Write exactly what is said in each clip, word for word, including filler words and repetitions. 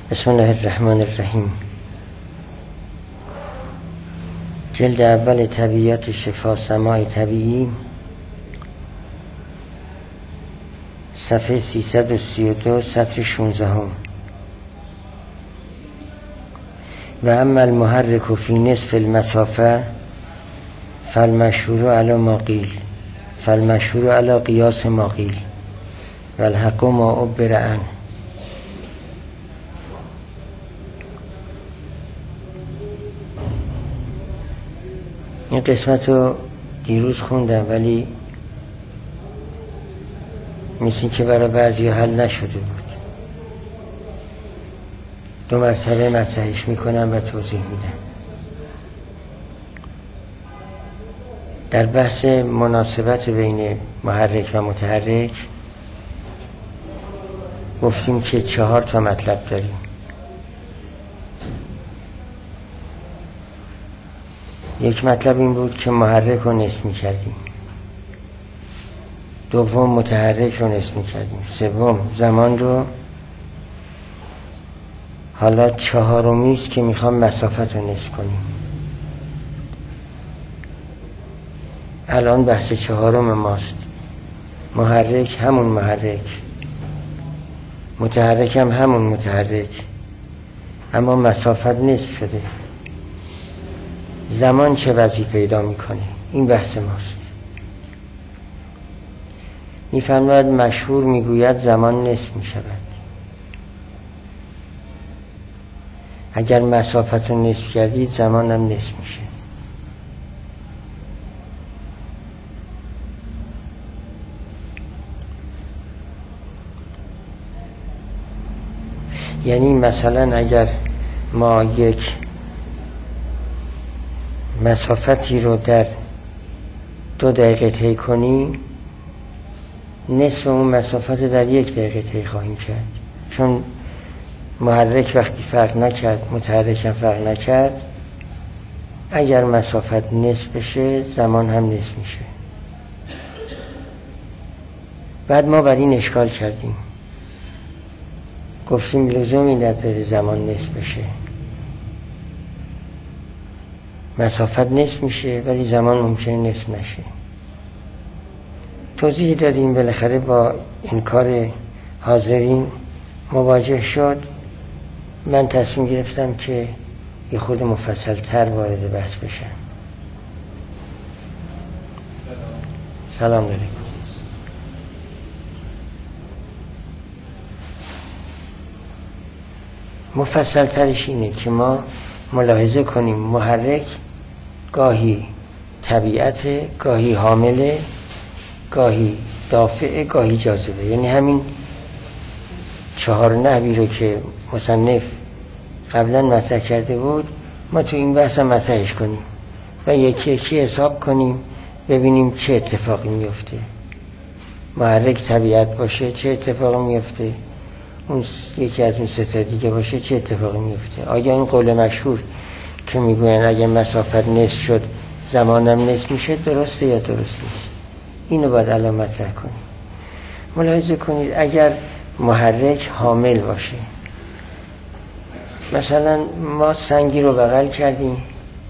بسم الله الرحمن الرحیم. جلد اول طبیعت شفا سماع طبیعی، صفحه سیصد و سی و دو، سطر شانزده. و اما المحرک فی نصف المسافه فالمشهور علی ما قیل فالمشهور علی قیاس ما قیل و الحق ما عبر عنه. این قسمت رو دیروز خوندم ولی مثل که برای بعضی حل نشده بود. دو مرتبه مطرحش میکنم و توضیح میدم. در بحث مناسبت بین محرک و متحرک گفتیم که چهار تا مطلب داریم. یک مطلب این بود که محرک رو نصف می کردیم، دوم متحرک رو نصف می کردیم، سوم زمان رو، حالا چهارمی است که میخوام مسافت رو نصف کنیم. الان بحث چهارم ماست. محرک همون محرک، متحرک هم همون متحرک، اما مسافت نصف شده. زمان چه وضعی پیدا میکنه؟ این بحث ماست. میفرماید مشهور میگوید زمان نصف میشود. اگر مسافت رو نصف کردید زمان هم نصف میشه. یعنی مثلا اگر ما یک مسافتی رو در دو دقیقه طی کنیم، نصف اون مسافت در یک دقیقه طی خواهیم کرد، چون محرک وقتی فرق نکرد متحرک هم فرق نکرد. اگر مسافت نصف بشه زمان هم نصف میشه. بعد ما بر این اشکال کردیم، گفتیم لزومی نداره زمان نصف بشه، مسافت نصف میشه ولی زمان ممکنه نصف نشه. توضیح دادیم، بالاخره با این کار حاضرین مواجه شد. من تصمیم گرفتم که یه خود مفصل تر وارد بحث بشم. سلام علیکم. مفصل ترش اینه که ما ملاحظه کنیم محرک گاهی طبیعت، گاهی حامله، گاهی دافع، گاهی جاذبه. یعنی همین چهار نحوی رو که مصنف قبلا مطرح کرده بود ما تو این بحث هم مطرحش کنیم و یکی یکی حساب کنیم، ببینیم چه اتفاقی میفته. محرک طبیعت باشه چه اتفاقی میفته، اون یکی از اون سه تا دیگه باشه چه اتفاقی میفته. آیا این قول مشهور که میگوین اگه مسافت نصف شد زمانم نصف میشه درسته یا درست نیست؟ اینو باید الان مطرح کنیم. ملاحظه کنید اگر محرک حامل باشه، مثلا ما سنگی رو بغل کردیم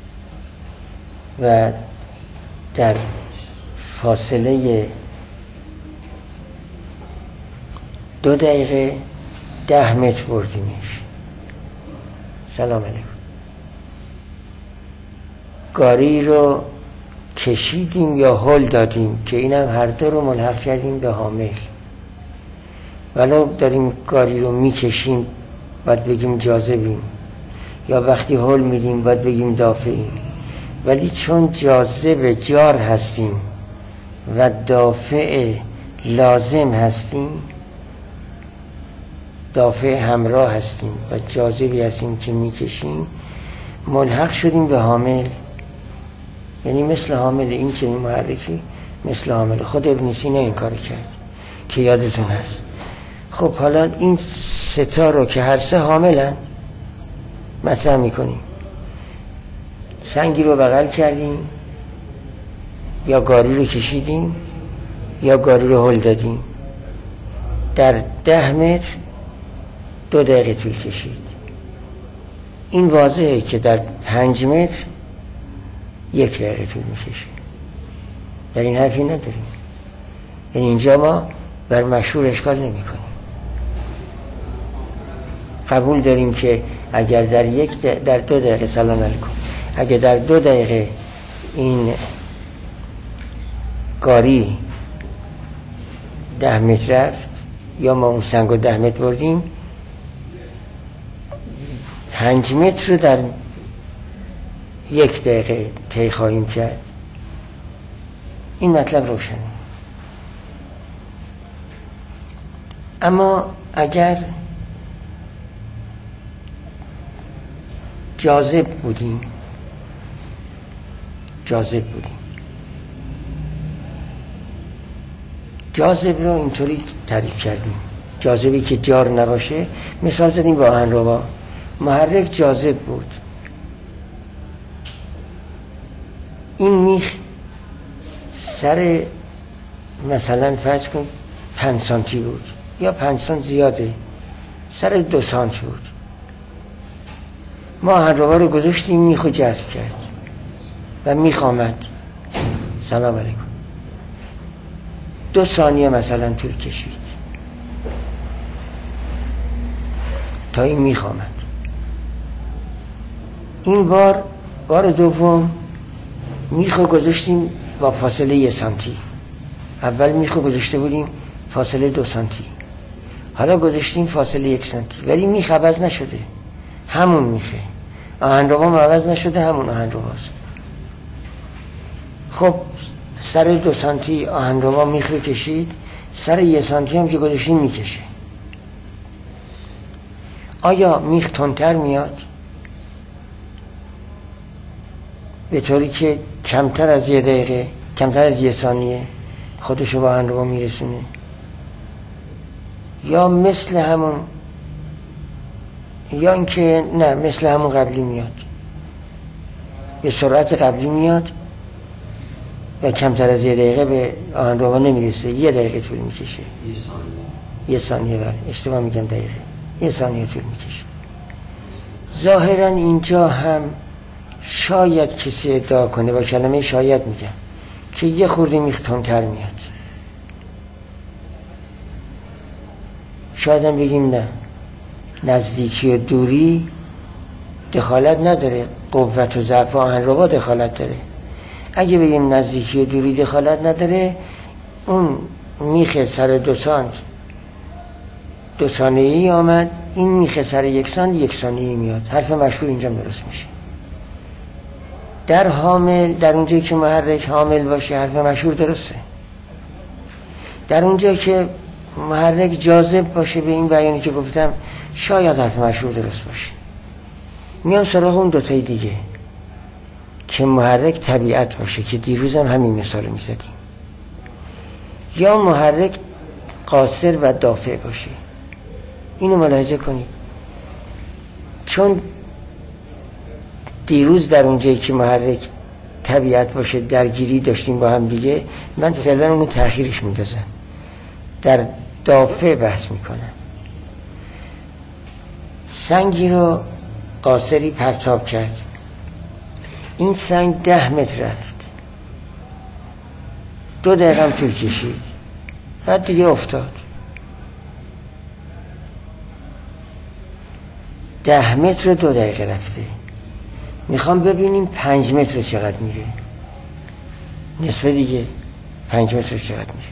و در فاصله دو دقیقه ده متر بردیمش. سلام علیکم. گاری رو کشیدیم یا هل دادیم که اینم هر دو رو ملحق کردیم به حامل. ولو داریم گاری رو میکشیم باید بگیم جاذبیم، یا وقتی هل میدیم باید بگیم دافعیم. ولی چون جاذب جار هستیم و دافع لازم هستیم، دافع همراه هستیم و جاذبی هستیم که میکشیم، ملحق شدیم به حامل. یعنی مثل حامل. این چنین محرکی مثل حامل. خود ابن سینا این کار کرد که یادتون هست. خب حالا این ستا رو که هر سه حاملن مطرح میکنیم. سنگی رو بغل کردیم، یا گاری رو کشیدیم، یا گاری رو هل دادیم. در ده متر دو دقیقه طول کشید. این واضحه که در پنج متر یک دقیقه طول میکشه. در این حرفی نداریم. یعنی اینجا ما بر مشهور اشکال نمی کنیم. قبول داریم که اگر در یک دق... در دو دقیقه سلام علیکم اگر در دو دقیقه این گاری ده متر رفت یا ما اون سنگ رو ده متر بردیم، پنج متر رو در یک دقیقه طی خواهیم کرد. این مطلب روشنه. اما اگر جاذب بودیم جاذب بودیم جاذب رو اینطوری تعریف کردیم، جاذبی که جار نباشه. مثال زدیم با آهنربا، محرک جاذب بود. این میخ سر مثلا فرض کن پنج سانتی بود یا پنج سانت زیاده، سر دو سانت بود. ما آهنربا رو گذاشتیم، میخو جذب کرد و میخ آمد. سلام علیکم. دو ثانیه مثلا طول کشید تا این میخ آمد. این بار بار دوم میخو گذاشتیم با فاصله یه سانتی. اول میخو گذاشته بودیم فاصله دو سانتی، حالا گذاشتیم فاصله یک سانتی، ولی میخ عوض نشده، همون میخه. آهنربا عوض نشده، همون آهنرباست. خب سر دو سانتی آهنربا میخ رو کشید، سر یه سانتی هم که گذاشتیم میکشه. آیا میخ تندتر میاد به طوری که کمتر از یه دقیقه، کمتر از یه ثانیه خودشو با آهنربا میرسونه، یا مثل همون، یا اینکه نه مثل همون قبلی میاد، به سرعت قبلی میاد و کمتر از یه دقیقه به آهنربا نمیرسه، یه دقیقه طول میکشه. یه ثانیه یه ثانیه بله، اشتباه میگم، دقیقه یه ثانیه طول میکشه. ظاهرا اینجا هم شاید کسی ادعا کنه، با کلمه شاید میگم، که یه خورده میخ تندتر میاد. شاید هم بگیم نه، نزدیکی و دوری دخالت نداره، قوت و ضعف آهنربا دخالت داره. اگه بگیم نزدیکی و دوری دخالت نداره، اون میخ سر دو سانت دو ثانیه‌ای آمد، این میخ سر یک سانت یک ثانیه‌ای میاد. حرف مشهور اینجا درست میشه. در حامل، در اونجایی که محرک حامل باشه، حرف مشهور درسته. در اونجایی که محرک جاذب باشه، به این بیانی که گفتم، شاید حرف مشهور درست باشه. میام سراغ اون دوتای دیگه که محرک طبیعت باشه، که دیروز هم همین مثال رو میزدیم، یا محرک قاصر و دافع باشه. اینو ملاحظه کنید، چون دیروز در اونجایی که محرک طبیعت باشه درگیری داشتیم با هم دیگه، من فعلا اونو تأخیرش میندازم، در دافع بحث میکنم. سنگی رو قاصری پرتاب کرد، این سنگ ده متر رفت، دو دقیقه هم طول کشید، بعد دیگه افتاد. ده متر دو دقیقه رفته. میخوام ببینیم پنج متر چقدر میره، نصف دیگه پنج متر چقدر میره.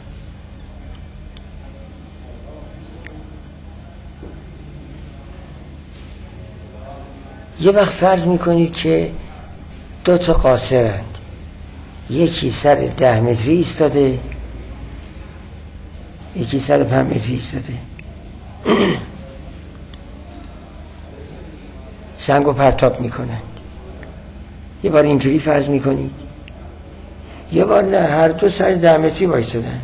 یه وقت فرض میکنید که دو تا قاصرند، یکی سر ده متری ایستاده، یکی سر پنج متری ایستاده. سنگو پرتاب میکنند. یه بار اینجوری فرض میکنید، یه بار نه، هر دو سر ده متری بایستادند.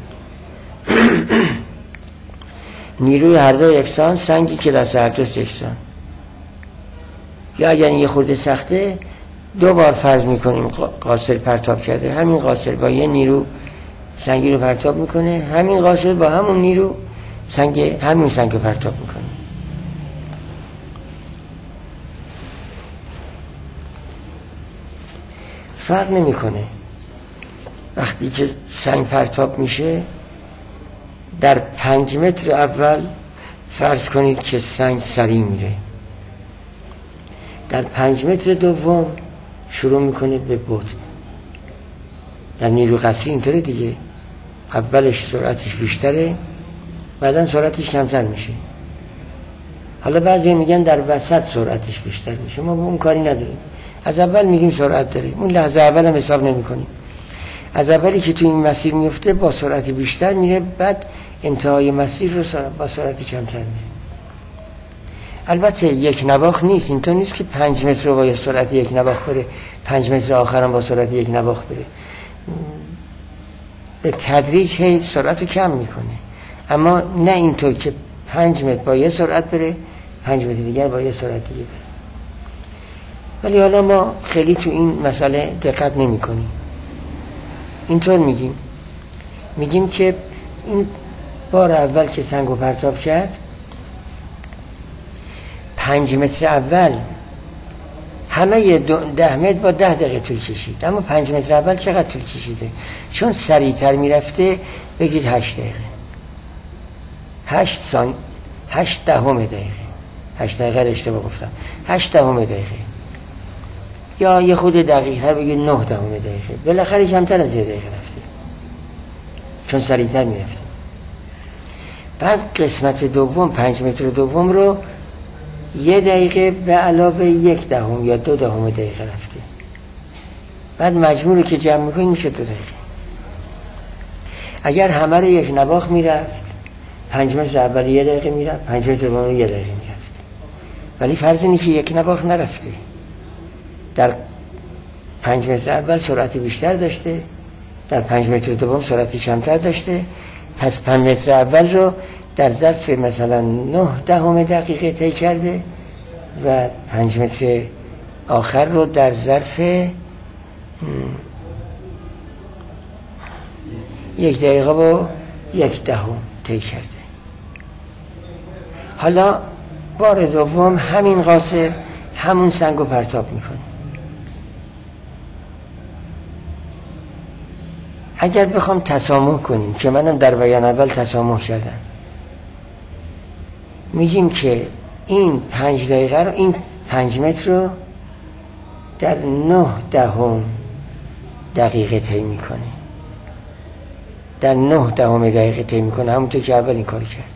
نیروی هر دو یکسان، سنگی که دست هر دو یکسان. یا اگر یه خورده سخته، دو بار فرض میکنیم قاصر پرتاب کرده، همین قاصر با یه نیرو سنگی رو پرتاب میکنه، همین قاصر با همون نیرو سنگ همین سنگ رو پرتاب میکنه. فرق نمیکنه. وقتی که سنگ پرتاب میشه در پنج متر اول فرض کنید که سنگ سریع میره، در پنج متر دوم شروع میکنه به بود. در نیرو قصری اینطوره دیگه، اولش سرعتش بیشتره بعدن سرعتش کمتر میشه. حالا بعضی میگن در وسط سرعتش بیشتر میشه، ما با اون کاری نداریم. از اول میگیم سرعت داره، اون لحظه اول هم حساب نمی کنیم. از اولی که تو این مسیر میفته با سرعت بیشتر میره، بعد انتهای مسیر رو با سرعت کمتر میره. البته یک نواخت نیست، اینطور نیست که پنج متر رو با سرعت یک نواخت بره، پنج متر آخرم با سرعت یک نواخت بره. به تدریج هی سرعت رو کم میکنه، اما نه اینطور که پنج متر با یه سرعت بره، پنج متر دیگر با یه سرعت دیگه بره. ولی حالا ما خیلی تو این مسئله دقت نمی کنیم. اینطور میگیم میگیم که این بار اول که سنگو پرتاب کرد، پنج متر اول همه ده متر با ده دقیقه طول کشید، اما پنج متر اول چقدر طول کشیده؟ چون سریعتر میرفته بگید هشت دقیقه، هشت سان هشت دهم دقیقه، هشت دقیقه اشتباه گفتم، هشت دهم دقیقه، یا یه خود دقیق تر بگید نه دهم دقیقه. بالاخره کمتر از یه دقیقه رفته چون سریعتر میرفته. بعد قسمت دوم، پنج متر دوم رو یه دقیقه به علاوه یک دهم یا دو دهم دقیقه رفته. بعد مجموع رو که جمع میکنیم میشه دو دقیقه. اگر همه رو یک نواخت میرفت، پنج متر اول یه دقیقه میرفت، پنج متر دوم یه دقیقه میرفت. ولی فرض اینه که یک نواخت نرفته، در پنج متر اول سرعت بیشتر داشته، در پنج متر دوم سرعت کمتر داشته. پس پنج متر اول رو در ظرف مثلا نه دهم دقیقه طی کرده و پنج متر آخر رو در ظرف یک دقیقه و یک دهم طی کرده. حالا بار دوم همین قاصر همون سنگو پرتاب میکنه. اگر بخوام تسامح کنیم، که منم در بیان اول تسامح کردم، میگیم که این پنج دقیقه رو، این پنج متر رو در نه دهم دقیقه طی میکنه، در نه دهم دقیقه طی میکنه، همونطور که اول این کاری کرد.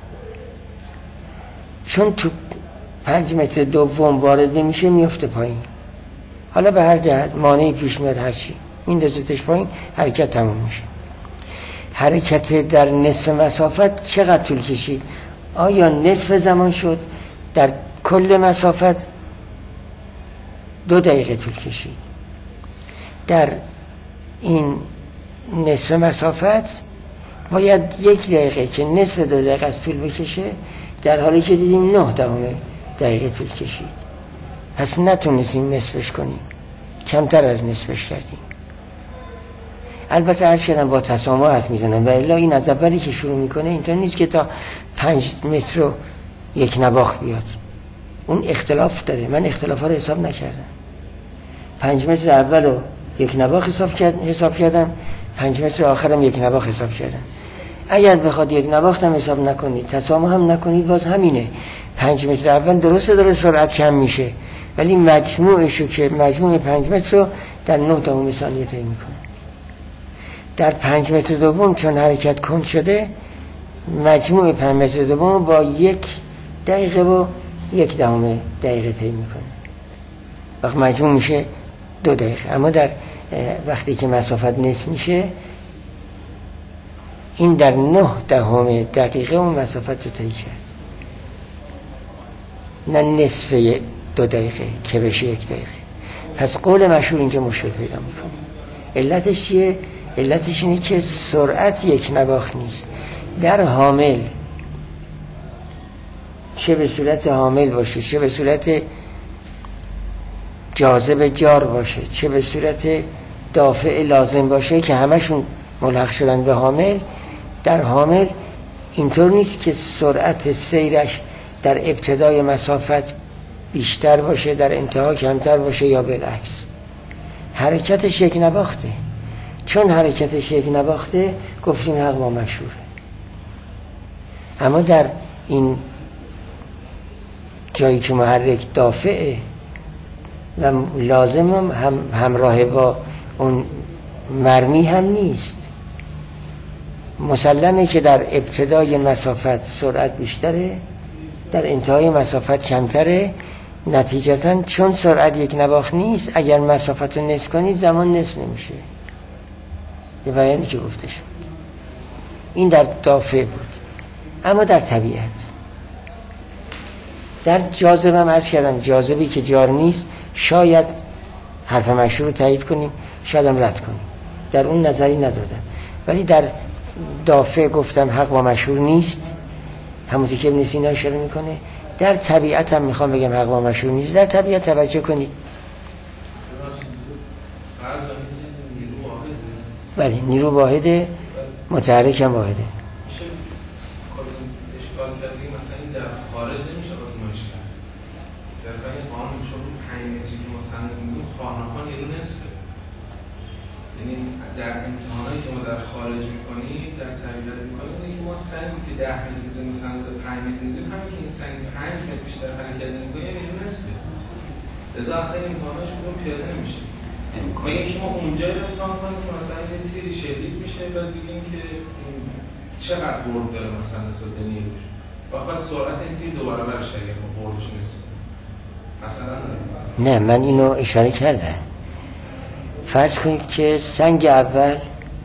چون تو پنج متر دوم وارد نمیشه میفته پایین. حالا به هر جهت مانعی پیش میاد، هرچی میندازتش پایین، حرکت تموم میشه. حرکت در نصف مسافت چقدر طول کشید؟ آیا نصف زمان شد؟ در کل مسافت دو دقیقه طول کشید. در این نصف مسافت باید یک دقیقه که نصف دو دقیقه از طول بکشه، در حالی که دیدیم نه دهم دقیقه طول کشید. پس نتونستیم نصفش کنیم، کمتر از نصفش کردیم. البته عرض کردم با تسامح حرف میزنم، و الا این از اولی که شروع میکنه اینطور نیست که تا پنج متر رو یک نواخت بیاد. اون اختلاف داره، من اختلاف ها رو حساب نکردم. پنج متر اول رو یک نواخت حساب کرد حساب کردم، پنج متر آخرم یک نواخت حساب کردم. اگر بخواد یک نواخت هم حساب نکنید، تسامح هم نکنید، باز همینه. پنج متر اول درسته داره سرعت کم میشه، ولی مجموعشو که مجموع پنج متر رو در نه دهم ثانیه طی میکنه. در پنج متر دوم چون حرکت کند شده، مجموع پنج متر دوم با یک دقیقه و یک دهم دقیقه طی میکنه، وقت مجموع میشه دو دقیقه. اما در وقتی که مسافت نصف میشه، این در نه دهم دقیقه اون مسافت رو طی کرد، نه نصف دو دقیقه که بشه یک دقیقه. پس قول مشهور اینجا مشکل پیدا میکنه. علتش چیه؟ علتش اینه که سرعت یک نواخت نیست. در حامل، چه به صورت حامل باشه، چه به صورت جاذب جار باشه، چه به صورت دافع لازم باشه که همشون ملحق شدن به حامل، در حامل اینطور نیست که سرعت سیرش در ابتدای مسافت بیشتر باشه، در انتها کمتر باشه، یا بالعکس. حرکتش یک نواخته. چون حرکتش یک نواخته گفتیم حق با مشهوره. اما در این جایی که محرک دافعه و لازم هم همراه با اون مرمی هم نیست، مسلمه که در ابتدای مسافت سرعت بیشتره، در انتهای مسافت کمتره. نتیجتاً چون سرعت یک نواخت نیست، اگر مسافت رو نصف کنید زمان نصف نمیشه. یه بیانی که گفته شد این در دافع بود. اما در طبیعت، در جاذبه هم عرض کردم جاذبی که جار نیست، شاید حرف مشهور رو تایید کنیم، شاید هم رد کنیم، در اون نظری ندادم. ولی در دافع گفتم حق با مشهور نیست، همونطور که ابن سینا اشاره میکنه. در طبیعت هم میخوام بگم حق با مشهور نیست. در طبیعت توجه کنید، بله نیرو واحده، متحرک هم واحده. میشه اشکال کردی مثلا این در خارج نمیشه واسه ما اشکال صرفا این قانون چون پنج متری که ما سند میزیم خانه‌ها نیرو نصفه. یعنی در امتحانایی که ما در خارج میکنیم در طبیعت میکنیم اینه که ما سنگی که ده متر میزیم سند پنج متر میزیم، همین که این سنگ پنج متر بیشتر حرکت نمیکنه نیرو نصفه. لذا اصلا این امتحاناش کدوم پیاده نمیشه. ما یکی ما اونجا رو امتحان کنیم که مثلا یه تیری شدید میشه بعد بگیم که این چقدر برد داره مثلا نسبت نیروش، وقت بعد سرعت این تیر دو برابرش اگه ما بردش نسبت مثلا. نه من اینو اشاره کردم. فرض کنید که سنگ اول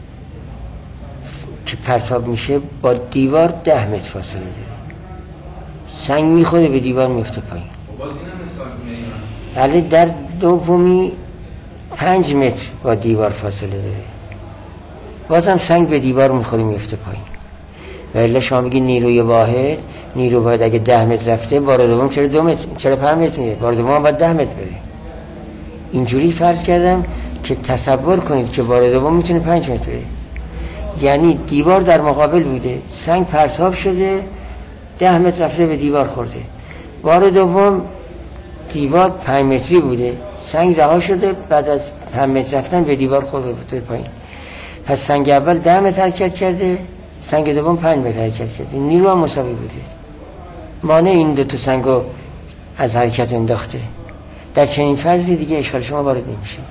که پرتاب میشه با دیوار ده متر فاصله داره، سنگ میخوره به دیوار میفته پایین. باز اینم مثال میگم ولی در دومی پنج متر با دیوار فاصله داره، بازم سنگ به دیوار میخوره میفته پایین. ولی شما میگی نیروی واحد، نیرو واحد اگه ده متر رفته، بار دوم چرا دو متر چرا پنج متر میره؟ بار دوم باید ده متر بره. اینجوری فرض کردم که تصور کنید که بار دوم میتونه پنج متر بره، یعنی دیوار در مقابل بوده، سنگ پرتاب شده ده متر رفته به دیوار خورده، بار دوم دیوار پنج متری بوده، سنگ رها شده بعد از پنج متر رفتن به دیوار خورده پایین. پس سنگ اول ده متر حرکت کرده، سنگ دوم پنج متر حرکت کرده، نیرو هم مساوی بوده. مانع این دو تا سنگو از حرکت انداخته. در چنین فضلی دیگه اشکال شما وارد نمیشه.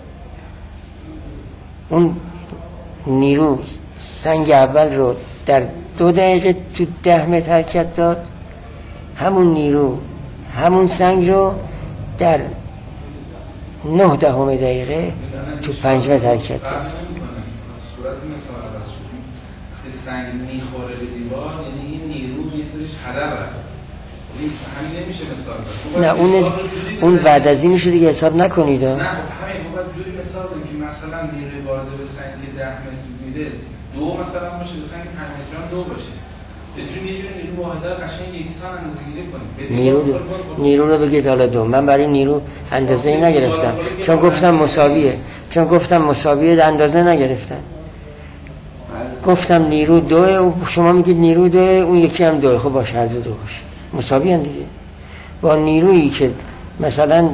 اون نیرو سنگ اول رو در دو دقیقه تو ده متر حرکت داد، همون نیرو همون سنگ رو در نه دهم دقیقه تو پنج متر حرکت داد. صورت مثال عوض شد. وقتی سنگ میخوره به دیوار یعنی این نیرو میسرش هدر رفت. همین نمیشه مثال زد. نه اون اون بعد از این میشه دیگه حساب نکنید. نه خب همین ما باید جوری مثال زدیم که مثلا نیروی وارد به سنگ ده متر میده دو مثلا باشه، به سنگ پنج متر هم دو باشه. بتونیم یه جوری نیرو واحده رو قشنگ یکسان اندازه‌گیری کنیم. نیرو دو. نیرو رو بگید حالا دو. من برای نیرو اندازه‌ای نگرفتم چون گفتم مساویه، چون گفتم مساویه اندازه نگرفتم. گفتم نیرو دوه، شما میگید نیرو دوه، اون یکی هم دوه. خب باشه هر دو دو باشه، مساوی هم دیگه. با نیرویی که مثلا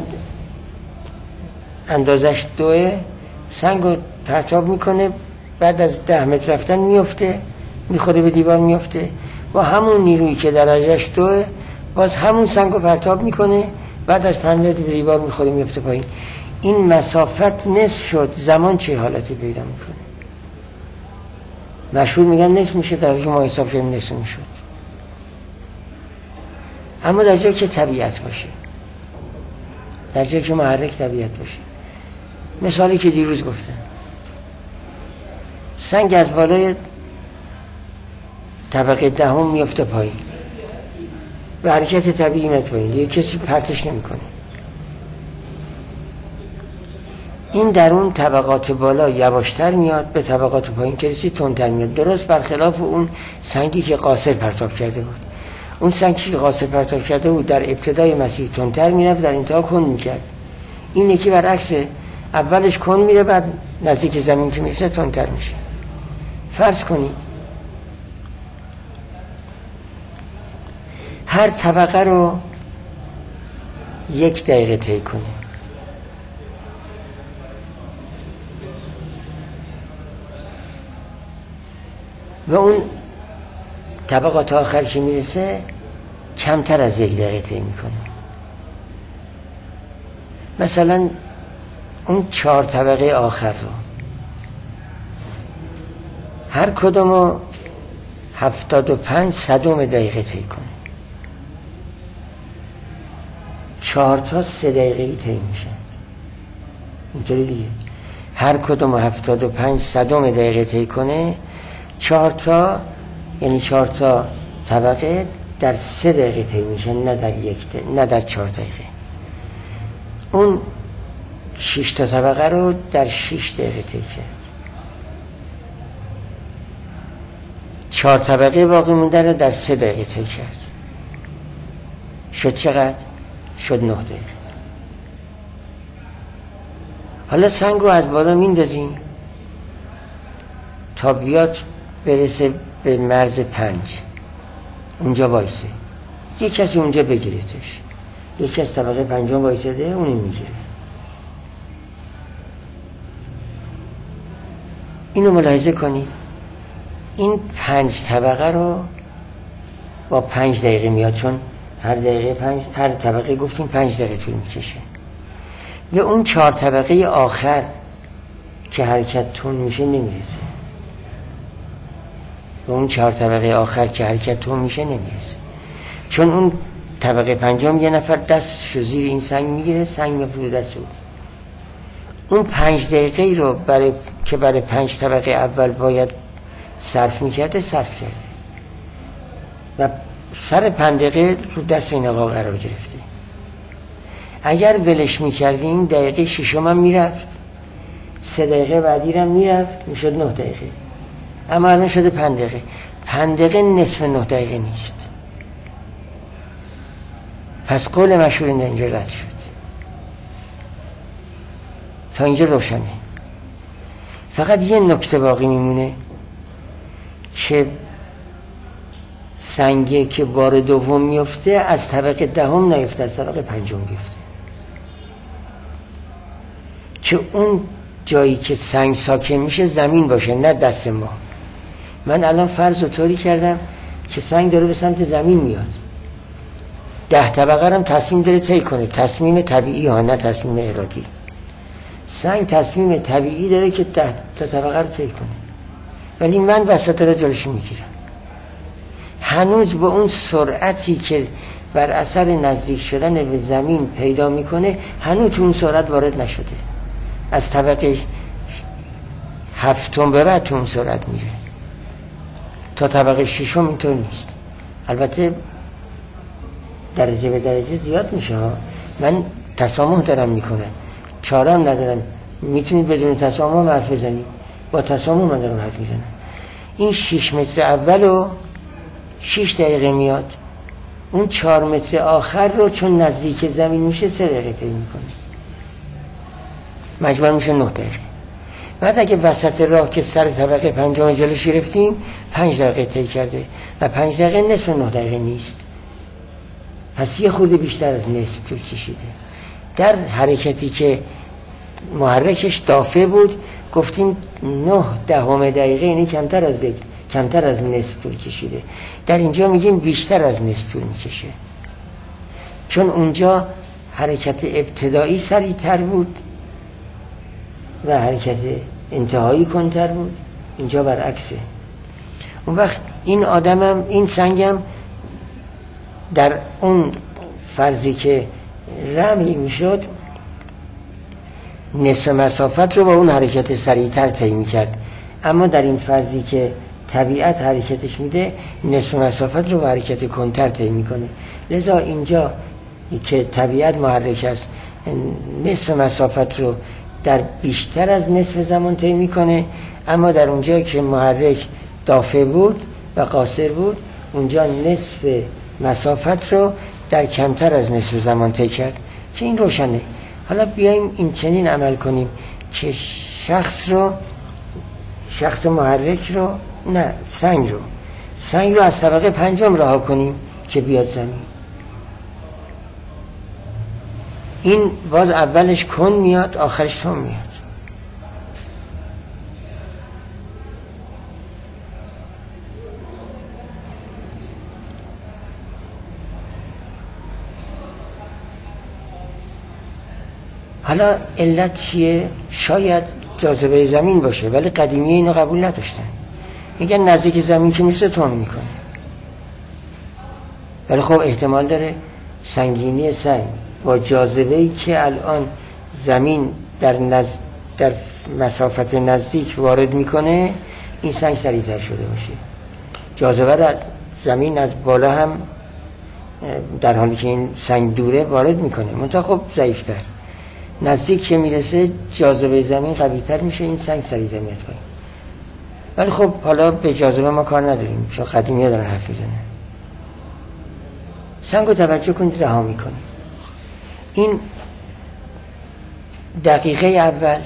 اندازش دوه، سنگو پرتاب میکنه بعد از ده متر رفتن میفته، میخوره به دیوار میفته. با همون نیرویی که درجهش دوه، باز همون سنگو پرتاب میکنه بعد از پنج متر به دیوار میخوره میفته پایین. این مسافت نصف شد، زمان چه حالتی پیدا میکنه؟ مشهور میگن نصف میشه، در حالی که ما حساب کردیم نصف میشد. اما در جایی که طبیعت باشه، در جایی که محرک طبیعت باشه، مثالی که دیروز گفتم، سنگ از بالای طبقه دهم میفته پایین به حرکت طبیعی میاد پایین، دیگه کسی پرتش نمیکنه. این در اون طبقات بالا یواشتر میاد، به طبقات پایین که رسید تندتر میاد. درست برخلاف اون سنگی که قاصر پرتاب کرده بود. اون سنگی که قاصر پرتاب کرده بود در ابتدای مسیر تندتر میرفت، در انتها کند میکرد. این یکی برعکس، اولش کند میره بعد نزدیک زمین که میرسه تندتر میشه. فرض کنید هر طبقه رو یک دقیقه طی کنه، به اون طبقات آخر که میرسه کمتر از یک دقیقه طی میکنه. مثلا اون چهار طبقه آخر رو هر کدومو هفتاد و پنج صدم دقیقه طی کنه، چهار تا سه دقیقه طی میشن، اینطوری دیگه. هر کدومو هفتاد و پنج صدم دقیقه طی کنه، چهار تا یعنی چهار تا طبقه در سه دقیقه طی میشن، نه در یک دقیقه، نه در چهار دقیقه. اون شش تا طبقه رو در شش دقیقه طی کرد. چهار طبقه باقی مونده رو در سه دقیقه طی کرد. شد چقدر؟ شد نه دقیقه. حالا سنگ رو از بالا میندازیم تا بیاد برسه به مرز پنج، اونجا وایسه، یک کسی اونجا بگیرتش، یک کسی طبقه پنجم وایساده اونی میگیره. اینو ملاحظه کنید، این پنج طبقه رو با پنج دقیقه میاد، چون هر دقیقه پنج، هر طبقه گفتیم پنج دقیقه طول میکشه. به اون چهار طبقه آخر که حرکت تون میشه نمیرسه، به اون چهار طبقه آخر که حرکت تون میشه نمیرسه، چون اون طبقه پنجم یه نفر دستشو زیر این سنگ میگیره، سنگ میفته دست او. اون پنج دقیقه رو برای که برای پنج طبقه اول باید صرف میکرده صرف کرده و سر پنج دقیقه رو دست این آقا قرار گرفته. اگر ولش میکردیم دقیقه ششم هم میرفت، سه دقیقه بعدی هم میرفت، میشد نه دقیقه. اما الان شده پنج دقیقه. پنج دقیقه نصف نه دقیقه نیست. پس قول مشهور اینجا رد شد. تا اینجا روشنه. فقط یه نکته باقی میمونه که سنگه که بار دوم میفته از طبقه دهم نیفته، از طبقه پنجم بیفته، که اون جایی که سنگ ساکن میشه زمین باشه، نه دست ما. من الان فرض رو طوری کردم که سنگ داره به سمت زمین میاد، ده طبقه هم تصمیم داره طی کنه، تصمیم طبیعی ها، نه تصمیم ارادی. سنگ تصمیم طبیعی داره که ده تا طبقه رو طی کنه، ولی من وسط رو جلوش میگیرم. هنوز با اون سرعتی که بر اثر نزدیک شدن به زمین پیدا میکنه، هنوز تو اون سرعت وارد نشده. از طبقه هفتم به بعد تو اون سرعت میره، تا طبقه ششم اینطور نیست. البته درجه به درجه زیاد میشه ها. من تسامح دارم میکنم، چارم ندارم. میتونید بدون تسامح حرف بزنید، با تسامح من دارم حرف میزنم. این شش متر اولو شش دقیقه میاد، اون چهار متر آخر رو چون نزدیک زمین میشه سه دقیقه طی میکنه، مجموع میشه نه دقیقه. بعد اگه وسط راه که سر طبقه پنجم جلوش گرفتیم پنج دقیقه طی کرده و پنج دقیقه نصف نه دقیقه نیست، پس یه خورده بیشتر از نصف طول کشیده. در حرکتی که محرکش دافع بود گفتیم نه دهم دقیقه، یعنی کمتر از یک کمتر از نصف طول کشیده. در اینجا میگیم بیشتر از نصف طول میکشه، چون اونجا حرکت ابتدایی سریعتر بود و حرکت انتهایی کنتر بود، اینجا برعکسه. اون وقت این آدمم، این سنگم در اون فرضی که رمی میشد نصف مسافت رو با اون حرکت سریعتر طی میکرد، اما در این فرضی که طبیعت حرکتش میده نصف مسافت رو با حرکت کنتر طی میکنه. لذا اینجا که طبیعت محرک است نصف مسافت رو در بیشتر از نصف زمان طی میکنه، اما در اونجا که محرک دافع بود و قاصر بود اونجا نصف مسافت رو در کمتر از نصف زمان طی کرد، که این روشنه. حالا بیایم این چنین عمل کنیم که شخص رو شخص محرک رو نه سنگ رو سنگ رو از طبقه پنجم رها کنیم که بیاد زمین. این باز اولش کن میاد، آخرش تون میاد. حالا علت چیه؟ شاید جاذبه زمین باشه، ولی قدیمی اینو قبول نداشتن، میگن نزدیک زمین که میشه تون میکنه. ولی خب احتمال داره سنگینی سنگ با جاذبه‌ای که الان زمین در نز... در مسافت نزدیک وارد میکنه این سنگ سریعتر شده باشه. جاذبه در زمین از بالا هم در حالی که این سنگ دوره وارد میکنه، منتها خب ضعیفتر. نزدیک که میرسه جاذبه زمین قوی‌تر میشه، این سنگ سریعتر میاد پایین. ولی خب حالا به جاذبه ما کار نداریم، چون قدیمی‌ها دارن حرف میزنن. سنگ رو توجه کنید رها میکنید. این دقیقه اول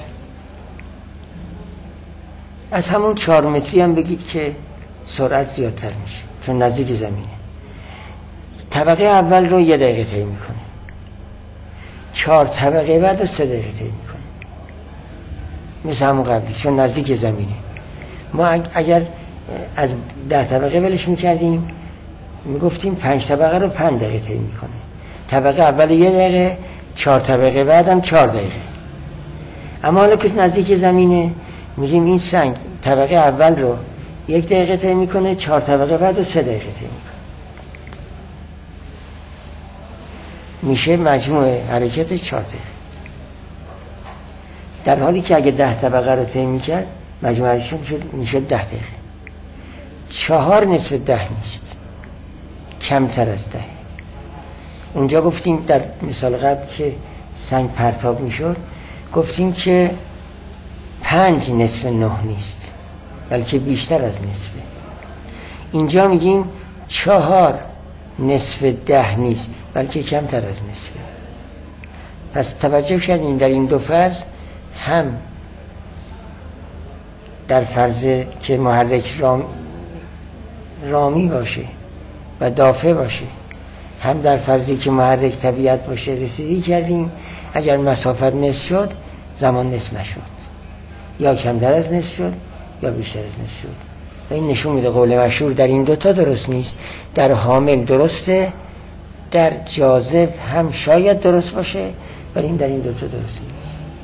از همون چهار متری هم بگید که سرعت زیادتر میشه چون نزدیک زمینه. طبقه اول رو یه دقیقه طی میکنه، چهار طبقه بعد رو سه دقیقه طی میکنه، مثل همون قبلی چون نزدیک زمینه. ما اگر از ده طبقه ولش میکردیم میگفتیم پنج طبقه رو پنج دقیقه طی میکنه. طبقه اول یه دقیقه، چهار طبقه بعدم چهار دقیقه. اما حالا که نزدیک زمینه میگیم این سنگ طبقه اول رو یک دقیقه طی میکنه، چهار طبقه بعد رو سه دقیقه طی میکنه. میشه مجموع حرکت چهار دقیقه. در حالی که اگه ده طبقه رو طی میکرد مجموع حرکت میشه ده دقیقه. چهار نصف ده نیست، کمتر از ده. اونجا گفتیم در مثال قبل که سنگ پرتاب میشد گفتیم که پنج نصف نه نیست بلکه بیشتر از نصفه. اینجا میگیم چهار نصف ده نیست بلکه کمتر از نصفه. پس توجه کردیم در این دو فرض هم در فرض که محرک رام رامی باشه و دافع باشه، هم در فرضی که محرک طبیعت باشه رسیدگی کردیم. اگر مسافت نصف شد زمان نصف نشد، یا کمتر از نصف شد یا بیشتر از نصف شد. و این نشون میده قول مشهور در این دوتا درست نیست. در حامل درسته، در جاذب هم شاید درست باشه، ولی این در این دوتا درست نیست.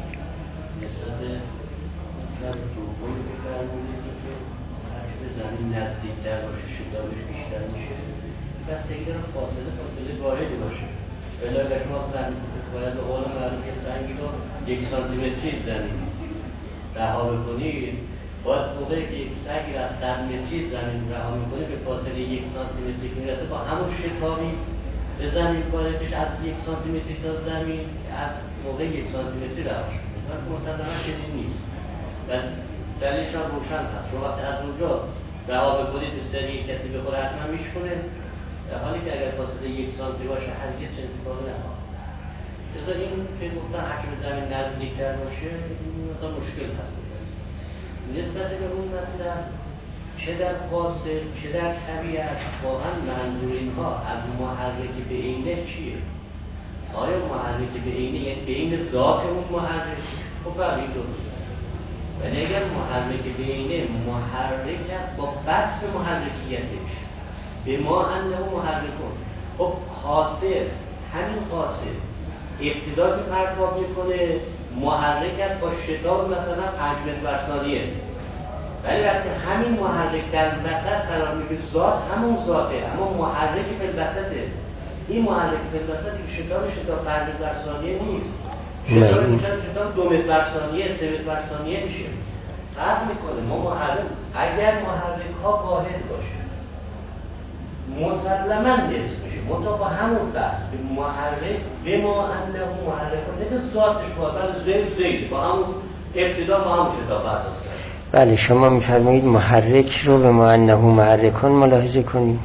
یک سانتی متری زمین رها بکنید، باید موقعی که یک سنگ از صد متری زمین رها میکنه به فاصله یک سانتی متری که میرسه با همون شتابی به زمین وارد از یک سانتی متری تا زمین از موقع یک سانتی متری رها شد. مسلما شدید نیست و دلیلش هم روشن هست. شما وقتی از اونجا رها بکنید به سری کسی بخوره حتما میشکنه، در حالی که اگر فاصله یک سانتی باشه هرگز چه اتفاقی نمیفته. بذار این که گفتن حجم زمین نزدیکتر باشه این مقدار مشکل هست. نسبت به اون مطلب چه در فاصل چه در طبیعت واقعا منظور اینها از محرک به عینه چیه؟ آیا محرک به عینه یعنی به عین ذات اون محرک؟ خب بله این درسته. ولی اگر محرک به عینه محرک است با وصف محرکیتش به ما انه محرکون، خب قاصر همین قاصر ابتدا که پرتاب میکنه محرک است با شتاب مثلا پنج متر بر ثانیه، ولی وقتی همین محرک در وسط قرار میگیره ذات همون ذاته اما محرک فی الوسطه. این محرک فی الوسط شتاب شتاب پنج متر بر ثانیه نیست، شتاب شتاب دو متر بر ثانیه سه متر بر ثانیه میشه. فرق میکنه. ما محرک اگر محرک ها واحد باشه مسلما نصف میشه، منطقه با همون بحث به محرک به ما انه محرک کنه ذاتش باید زید زید با همون ابتدا با همون شتاب پرداخت. بله شما میفرمایید محرک رو به ما انه محرکون ملاحظه کنیم،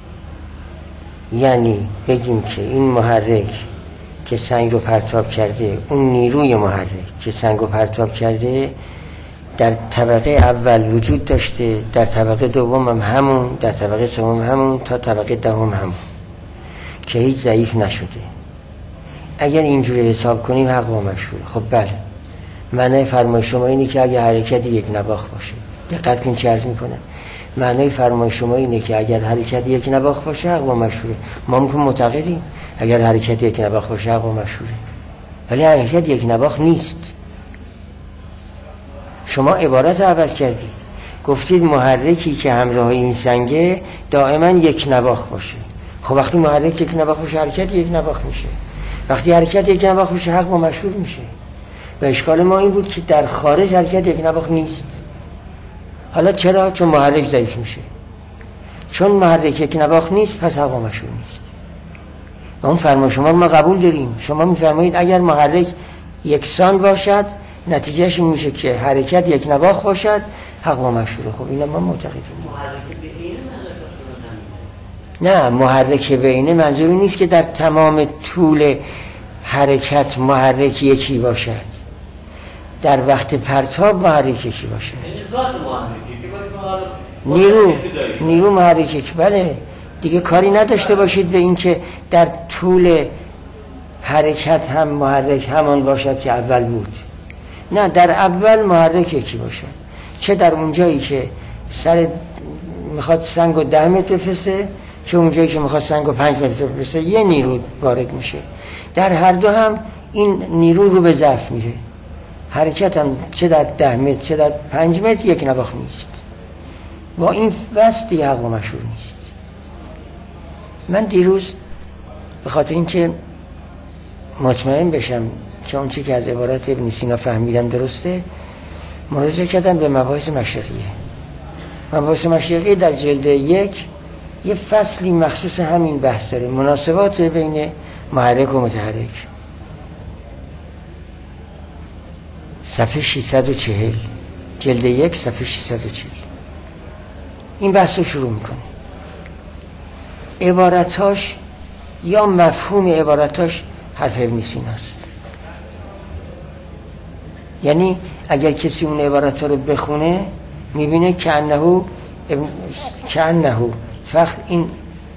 یعنی بگیم که این محرک که سنگ رو پرتاب کرده، اون نیروی محرک که سنگ رو پرتاب کرده در طبقه اول وجود داشته، در طبقه دوم هم همون، در طبقه سوم همون، تا طبقه دهم همون که هیچ ضعیف نشده. اگر اینجوری حساب کنیم حق با مشهوره. خب بله معنی فرمای شما اینه که اگر حرکت یک نواخت باشه، دقت کن چه عرض میکنم، معنی فرمای شما اینه که اگر حرکت یک نواخت باشه حق با مشهوره. ما میگیم معتقدیم اگر حرکت یک نواخت باشه حق با مشهوره. ولی حرکت یک نواخت نیست. شما عبارت رو عوض کردید، گفتید محرکی که همراه این سنگه دائما یک نواخت باشه. خب وقتی محرک یک نواخت باشه حرکت یک نواخت میشه، وقتی حرکت یک نواخت باشه حق با مشهور میشه. و اشکال ما این بود که در خارج حرکت یک نواخت نیست. حالا چرا؟ چون محرک ضعیف میشه. چون محرک یک نواخت نیست پس حق با مشهور نیست. و اون فرمان شما رو ما قبول داریم. شما میفرمایید اگر محرک یکسان باشد نتیجهش این میشه که حرکت یک نواخت باشد حق با مشهوره. خب اینا ما معتقدیم. نه، محرک بینه منظوری نیست که در تمام طول حرکت محرک یکی باشد، در وقت پرتاب محرک یکی باشد. نیرو نیرو محرک یکی. بله دیگه کاری نداشته باشید به این که در طول حرکت هم محرک همان باشد که اول بود. نه، در اول محرک یکی باشد. چه در اون جایی که سر میخواد سنگو ده متر بفرسته، چه اون جایی که میخواد سنگو پنج متر بفرسته، یه نیرو وارد میشه. در هر دو هم این نیرو رو به ضعف میره. حرکت هم چه در ده متر چه در پنج متر یک نواخت نیست. با این وصف دیگه حق و مشهور نیست. من دیروز به خاطر اینکه مطمئن بشم که اون چی که از عبارت ابن سینا فهمیدم درسته، مراجعه کردم به مباحث مشرقیه. مباحث مشرقیه در جلد یک یه فصلی مخصوص همین بحث داره، مناسبات بین محرک و متحرک. صفحه ششصد و چهل، جلد یک صفحه ششصد و چهل این بحث رو شروع میکنه. عبارتاش یا مفهوم عبارتاش حرف ابن سیناست. یعنی اگر کسی اون عبارت رو بخونه میبینه که انهو که انهو فقط این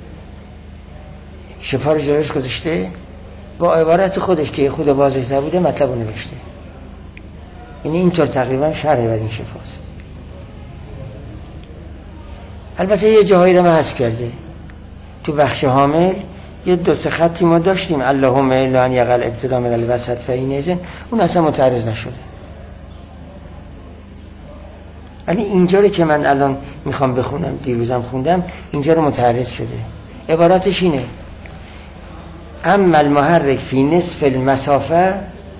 شفار جلوش گذاشته با عبارت خودش که خود واضح‌تر بوده مطلب رو نوشته. یعنی اینطور تقریبا شرح بر این شفاست. البته یه جاهایی رو حذف کرده. تو بخش حامل یه دو سه خطی ما داشتیم، اللهم الا ان یقل ابتدا من الوسط فین اذن، اون اصلا متعرض نشده. ولی اینجا رو که من الان میخوام بخونم، دیروزم خوندم، اینجا رو متعرض شده. عبارتش اینه: اما المحرک فی نصف المسافه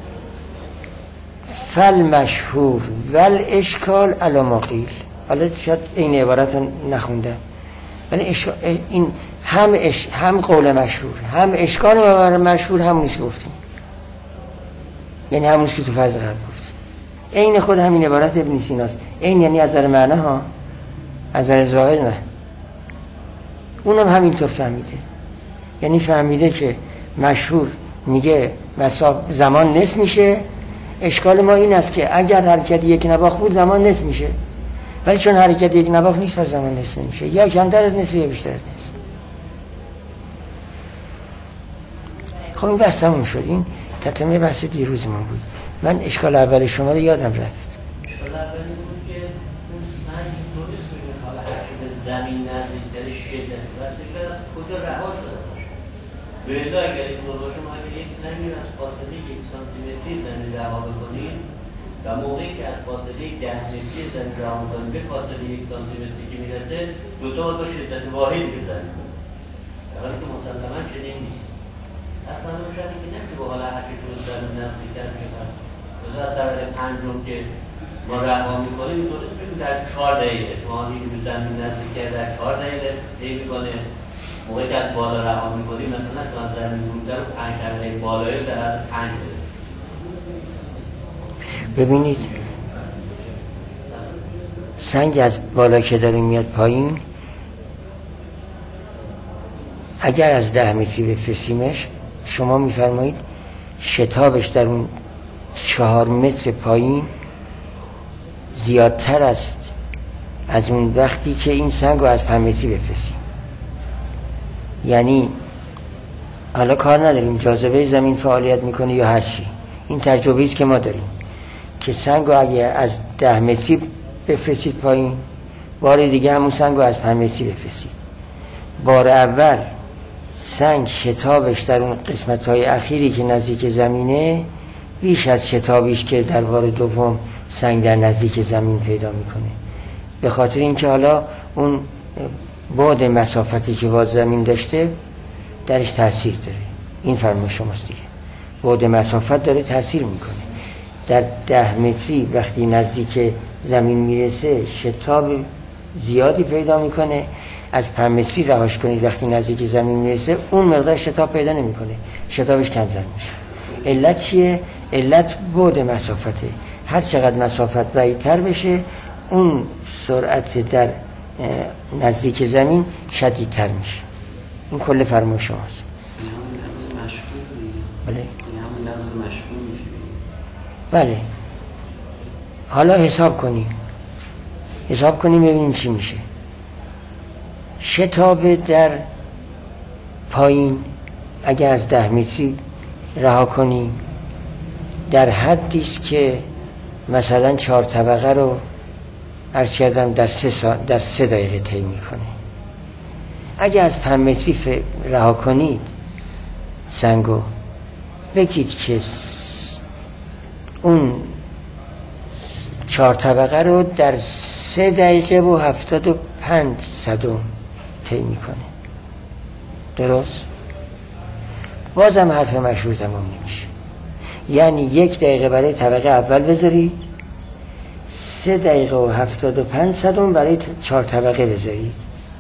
فالمشهور والاشکال علی ما قیل. حالا شاید این عبارت رو نخوندم، ولی این هم اش... هم قول مشهور هم اشکال مشهور هم نیست گفتیم، یعنی همونیست که تو فرض قبل گفت. این خود همین عبارت ابن سیناست. این یعنی از نظر معنی ها، از نظر ظاهر نه. اونم همینطور فهمیده. یعنی فهمیده که مشهور میگه مسافت زمان نصف میشه. اشکال ما این است که اگر حرکت یک نواخت بود زمان نصف میشه، ولی چون حرکت یک نواخت نیست پس زمان نصف نمیشه، یا کمتر از نصف یا بیشتر از نصف. خب این بحث همون شد. این تتمه بحث دیروز من بود. من اشکال اول شما رو یادم رفت. اشکال اولی بود که اون سنگ درست کنید حالا هرچی به زمین نزدیکتر شدت واسه که از کجا رها شده باشه. به الا اگر این موضوع شما اگر یک زمین از فاصله یک سانتی متری زمین رها بکنید و موقعی که از فاصله ده متری زمین رها بکنید به فاصله یک سانتی متری که میرسه دو تا با شدت واحد بزنید. در حالی که مسلماً چنین نیست. اصلا نمیشه که نمیشه با حالا هرچی جز زمین نزدیکتر میشه. مثلا از طرف پنجم که ما رها میکنیم میتونست بگیم در چهار دقیقه شما میگیم زمین نزدیک که در چهار دقیقه طی میکنه. موقعی که از بالا رها میکنیم مثلا چون از زمین بروده رو پنج دقیقه بالایی در از پنج دقیقه. ببینید سنگ از بالا که داره میاد پایین، اگر از ده متری بفرستیمش شما میفرمایید شتابش در اون چهار متر پایین زیادتر است از اون وقتی که این سنگ رو از پنج متری بفرستیم. یعنی حالا کار نداریم جاذبه زمین فعالیت میکنه یا هر چی، این تجربه است که ما داریم که سنگ رو اگه از ده متری بفرستید پایین، بار دیگه همون سنگ رو از پنج متری بفرستید. بار اول سنگ شتابش در اون قسمت‌های اخیری که نزدیک زمینه بیش از شتابیش که در بار دوم سنگ در نزدیک زمین پیدا میکنه. به خاطر اینکه حالا اون بعد مسافتی که با زمین داشته درش تاثیر داره. این فرمایش شماست دیگه. بعد مسافت داره تاثیر میکنه. در ده متری وقتی نزدیک زمین میرسه شتاب زیادی پیدا میکنه. از پنج متری رهاش کنید وقتی نزدیک زمین میرسه اون مقدار شتاب پیدا نمیکنه، شتابش کمتر میشه. علت چیه؟ علت بعد مسافته. هر چقدر مسافت بعیدتر بشه اون سرعت در نزدیک زمین شدیدتر میشه. این کل فرمایش شماست. بله. بله. حالا حساب کنیم. حساب کنیم ببینیم چی میشه. شتاب در پایین اگه از ده متری رها کنیم در حدی است که مثلا چهار طبقه رو عرض کردم در سه سا... در سه دقیقه طی میکنه. اگه از پنج متری ف... رها کنید سنگو بگید که اون چهار طبقه رو در سه دقیقه و هفتاد و پنج صدم طی میکنه. درست؟ بازم حرف مشهور تمام نمیشه. یعنی یک دقیقه برای طبقه اول بذارید، سه دقیقه و هفتاد و پنج صدم برای چهار طبقه بذارید.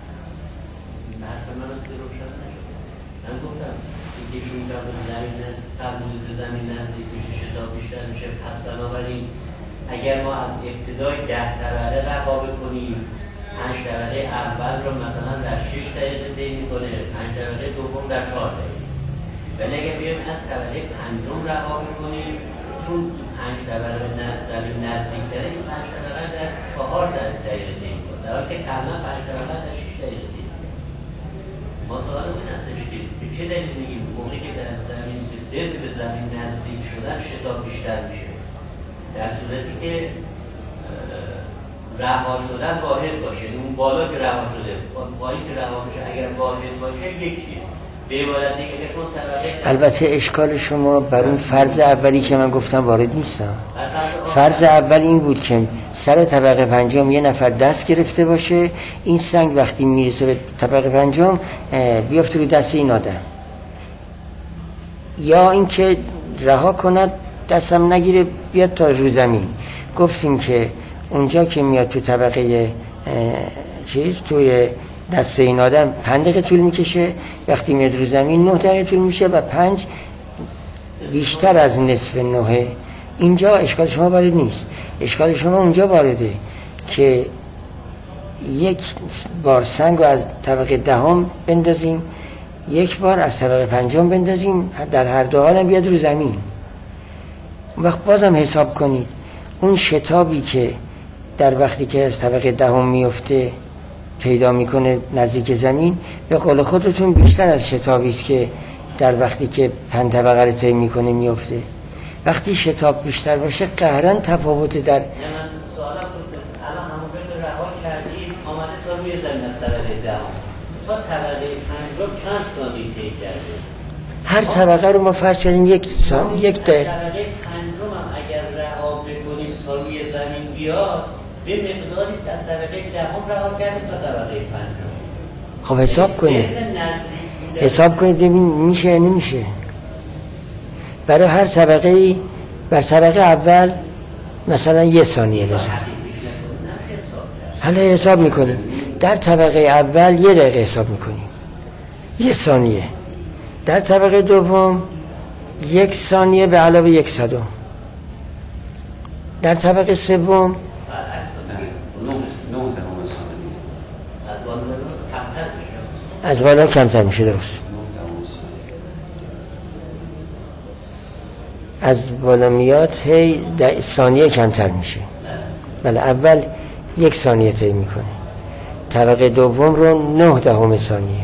اگر ما از ابتدای ده طبقه رها بکنیم، پنج طبقه اول رو مثلا در شش دقیقه طی میکنه، پنج طبقه دوم در چهار دقیقه. ولی اگر بیایم از طبقه پنجم رها بکنیم، چون پنج طبقه نزد نزدیکتره، این پنج طبقه در چهار دقیقه طی میکنه، در حالی که قبلا پنج طبقه در شش دقیقه طی میکنه. ما سوال این هستش که به چه دلیل میگیم موقعی که در زمین به صرف به زمین نزدیک شدن شتاب بیشتر میشه، در صورتی که رها شدن واحد باشه، اون بالا که رها شده پایین که رها بشه اگر واحد باشه یکیه. به عبارت دیگه که چون طبقه البته اشکال شما بر اون فرض اولی که من گفتم وارد نیستم. فرض اول این بود که سر طبقه پنجم یه نفر دست گرفته باشه، این سنگ وقتی میرسه به طبقه پنجم بیافته رو دست این آدم، یا اینکه رها کند دستم نگیره بیاد تا رو زمین. گفتیم که اونجا که میاد تو طبقه چیز توی دست این آدم پنج دقیقه طول میکشه، وقتی میاد رو زمین نه دقیقه طول میشه و پنج بیشتر از نصف نهه. اینجا اشکال شما وارد نیست. اشکال شما اونجا وارده که یک بار سنگ رو از طبقه دهم بندازیم، یک بار از طبقه پنجم بندازیم، در هر دو حال هم بیاد رو زمین. وقت بازم حساب کنید اون شتابی که در وقتی که از طبقه دهم میفته پیدا میکنه نزدیک زمین، به قول خودتون بیشتر از شتابی است که در وقتی که پنج طبقه رو طی میکنه میفته. وقتی شتاب بیشتر باشه قهرن تفاوت در من سوالم بود الان همون که رها کردیم آمده تا روی زمین از طبقه دهم تا طبقه پنجم چند ثانیه طی کرده؟ هر طبقه رو ما فرض کردیم یک سان یک دقیقه. طبقه پنجم هم اگر رها بکنیم تا روی زمین بیاد به مقداری است از طبقه دهم رها کردیم تا طبقه پنجم. خب حساب کنید حساب کنید ببین میشه یا نمیشه. برای هر طبقه بر طبقه اول مثلا یه ثانیه بذار. حالا حساب میکنیم در طبقه اول یه دقیقه حساب میکنیم، یه ثانیه. در طبقه دوم یک ثانیه به علاوه یک صدم. در طبقه سوم از بالا کمتر میشه. درست. از بالا میاد هی ثانیه کمتر میشه. بله اول یک ثانیه طی میکنه، طبقه دوم رو نه دهم ثانیه،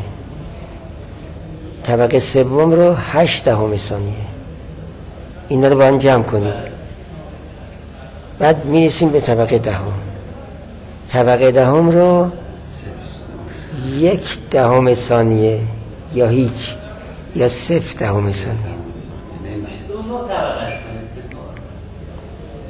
طبقه سوم رو هشت دهم ثانیه. اینا رو با هم جمع کنیم. بعد میرسیم به طبقه دهم. طبقه دهم رو یک دهم ثانیه یا هیچ یا صفر دهم ثانیه.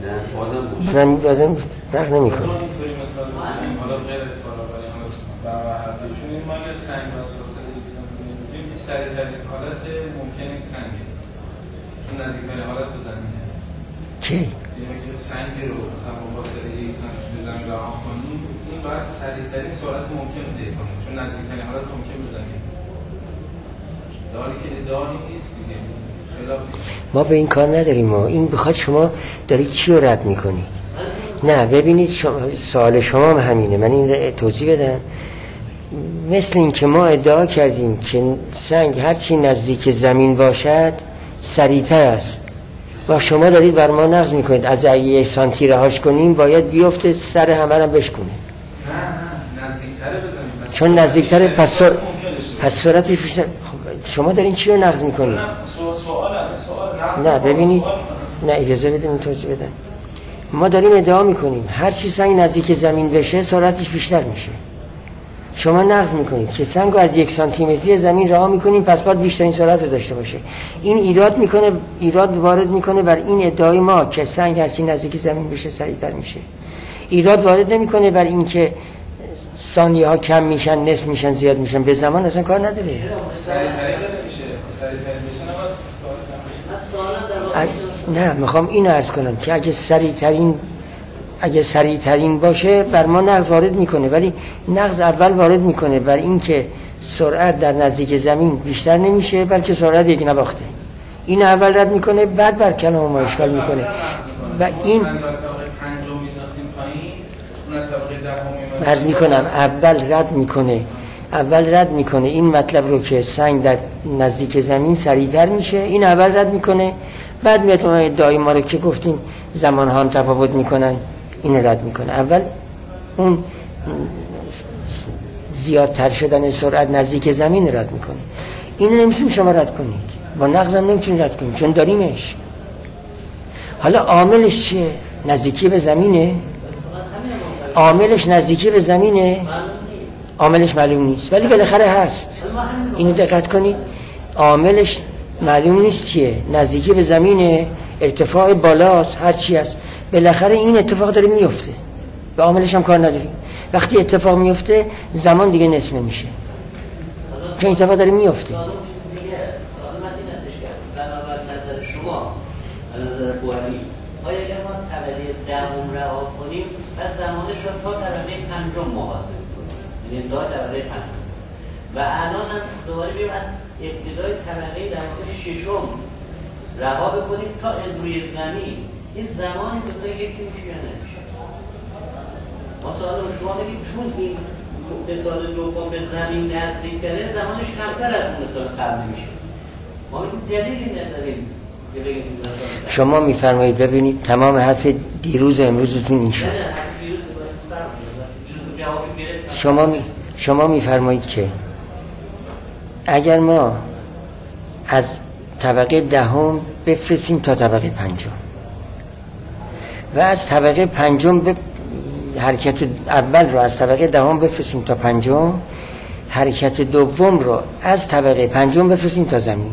بازم بازم فرق نمیکنه. اینطوری مثال بزنیم حالا غیر از کارآفرین و حرفشون این ما یه سنگ واسه فاصله یک سانتی متر می‌ذاریم این سریع‌ترین حالت ممکن این سنگه تو نزدیکترین حالت به زمینه. چی؟ یعنی که سنگ رو مثلا با فاصله یک سانتی به زمین رها کنیم این باید سریع‌ترین سرعت ممکن رو طی کنه چون نزدیکترین حالت ممکن به زمین. داری که ادعایی نیست دیگه. ما به این کار نداریم. ما این بخواد شما دارید چی رو رد میکنید؟ نه ببینید شما سوال شما هم همینه. من این توضیح بدم. مثل این که ما ادعا کردیم که سنگ هرچی نزدیک زمین باشد سریعتر است و شما دارید بر ما نقض میکنید. از اگه یک سانتی رهاش کنیم باید بیفته سر همه هم بشکنه. نه نه نزدیکتره بزنیم چون نزدیکتره پس سر... پس سرعتش بیشتر. شما دارین چی رو نقض میکنید؟ نه ببینید نه اجازه بدیم این توضیح بدم. ما داریم ادعا میکنیم هر چی سنگ نزدیک زمین بشه سرعتش بیشتر میشه. شما نقض میکنید که سنگ رو از یک سانتی متری زمین رها میکنیم پس باید بیشترین سرعت رو داشته باشه. این ایراد میکنه ایراد وارد میکنه بر این ادعای ما که سنگ هر چی نزدیک زمین بشه سریعتر میشه. ایراد وارد نمیکنه بر این که ثانیه ها کم میشن نصف میشن زیاد میشن. به زمان اصلا کار نداره. سریعتر میشه سریعتر میشه نه میخوام اینو عرض کنم که اگه سریعترین اگه سریعترین باشه بر ما نقض وارد میکنه ولی نقض اول وارد میکنه بر این که سرعت در نزدیک زمین بیشتر نمیشه بلکه سرعت یک نواخته. این اول رد میکنه بعد بر کلام ما اشکال میکنه و این عرض میکنم اول رد میکنه اول رد میکنه این مطلب رو که سنگ در نزدیک زمین سریعتر میشه. این اول رد میکنه بعد میاد اون ادعای ما رو که گفتیم زمان ها هم تفاوت میکنن این رد میکنه. اول اون زیادتر شدن سرعت نزدیک زمین رد میکنه. اینو نمیتونید شما رد کنید با نقض هم نمیتونید رد کنید چون داریمش. حالا عاملش چیه؟ نزدیکی به زمینه؟ عاملش نزدیکی به زمینه؟ عاملش معلوم نیست ولی بالاخره هست. اینو دقت کنید عاملش معلوم نیست چیه، نزدیکی به زمینه، ارتفاع بالاست، هر چی است، بالاخره این اتفاق داره میفته و عاملش هم کار نداریم. وقتی اتفاق میفته زمان دیگه نصف نمیشه چون اتفاق داره میفته. آیا اگر ما طبقه دهم رها کنیم پس زمانش رو تا طبقه پنجم محاسبه کنیم یعنی تا طبقه پنجم و الان هم دوباره بیم از ابتدای طبقه در واقع ششم رها بکنیم تا روی زمین این زمان دوتا یکی میشه یا نمیشه. ما سوال شما بگیم چون این مثال دوم به زمین نزدیک داره زمانش کمتر از اون مثال قبل میشه. ما بگیم دلیلی نداریم. شما میفرمایید ببینید تمام حرف دیروز و امروزتون این شد. شما می شما میفرمایید که اگر ما از طبقه دهم بفرستیم تا طبقه پنجم و از طبقه پنجم به حرکت اول رو از طبقه دهم بفرستیم تا پنجم، حرکت دوم رو از طبقه پنجم بفرستیم تا زمین،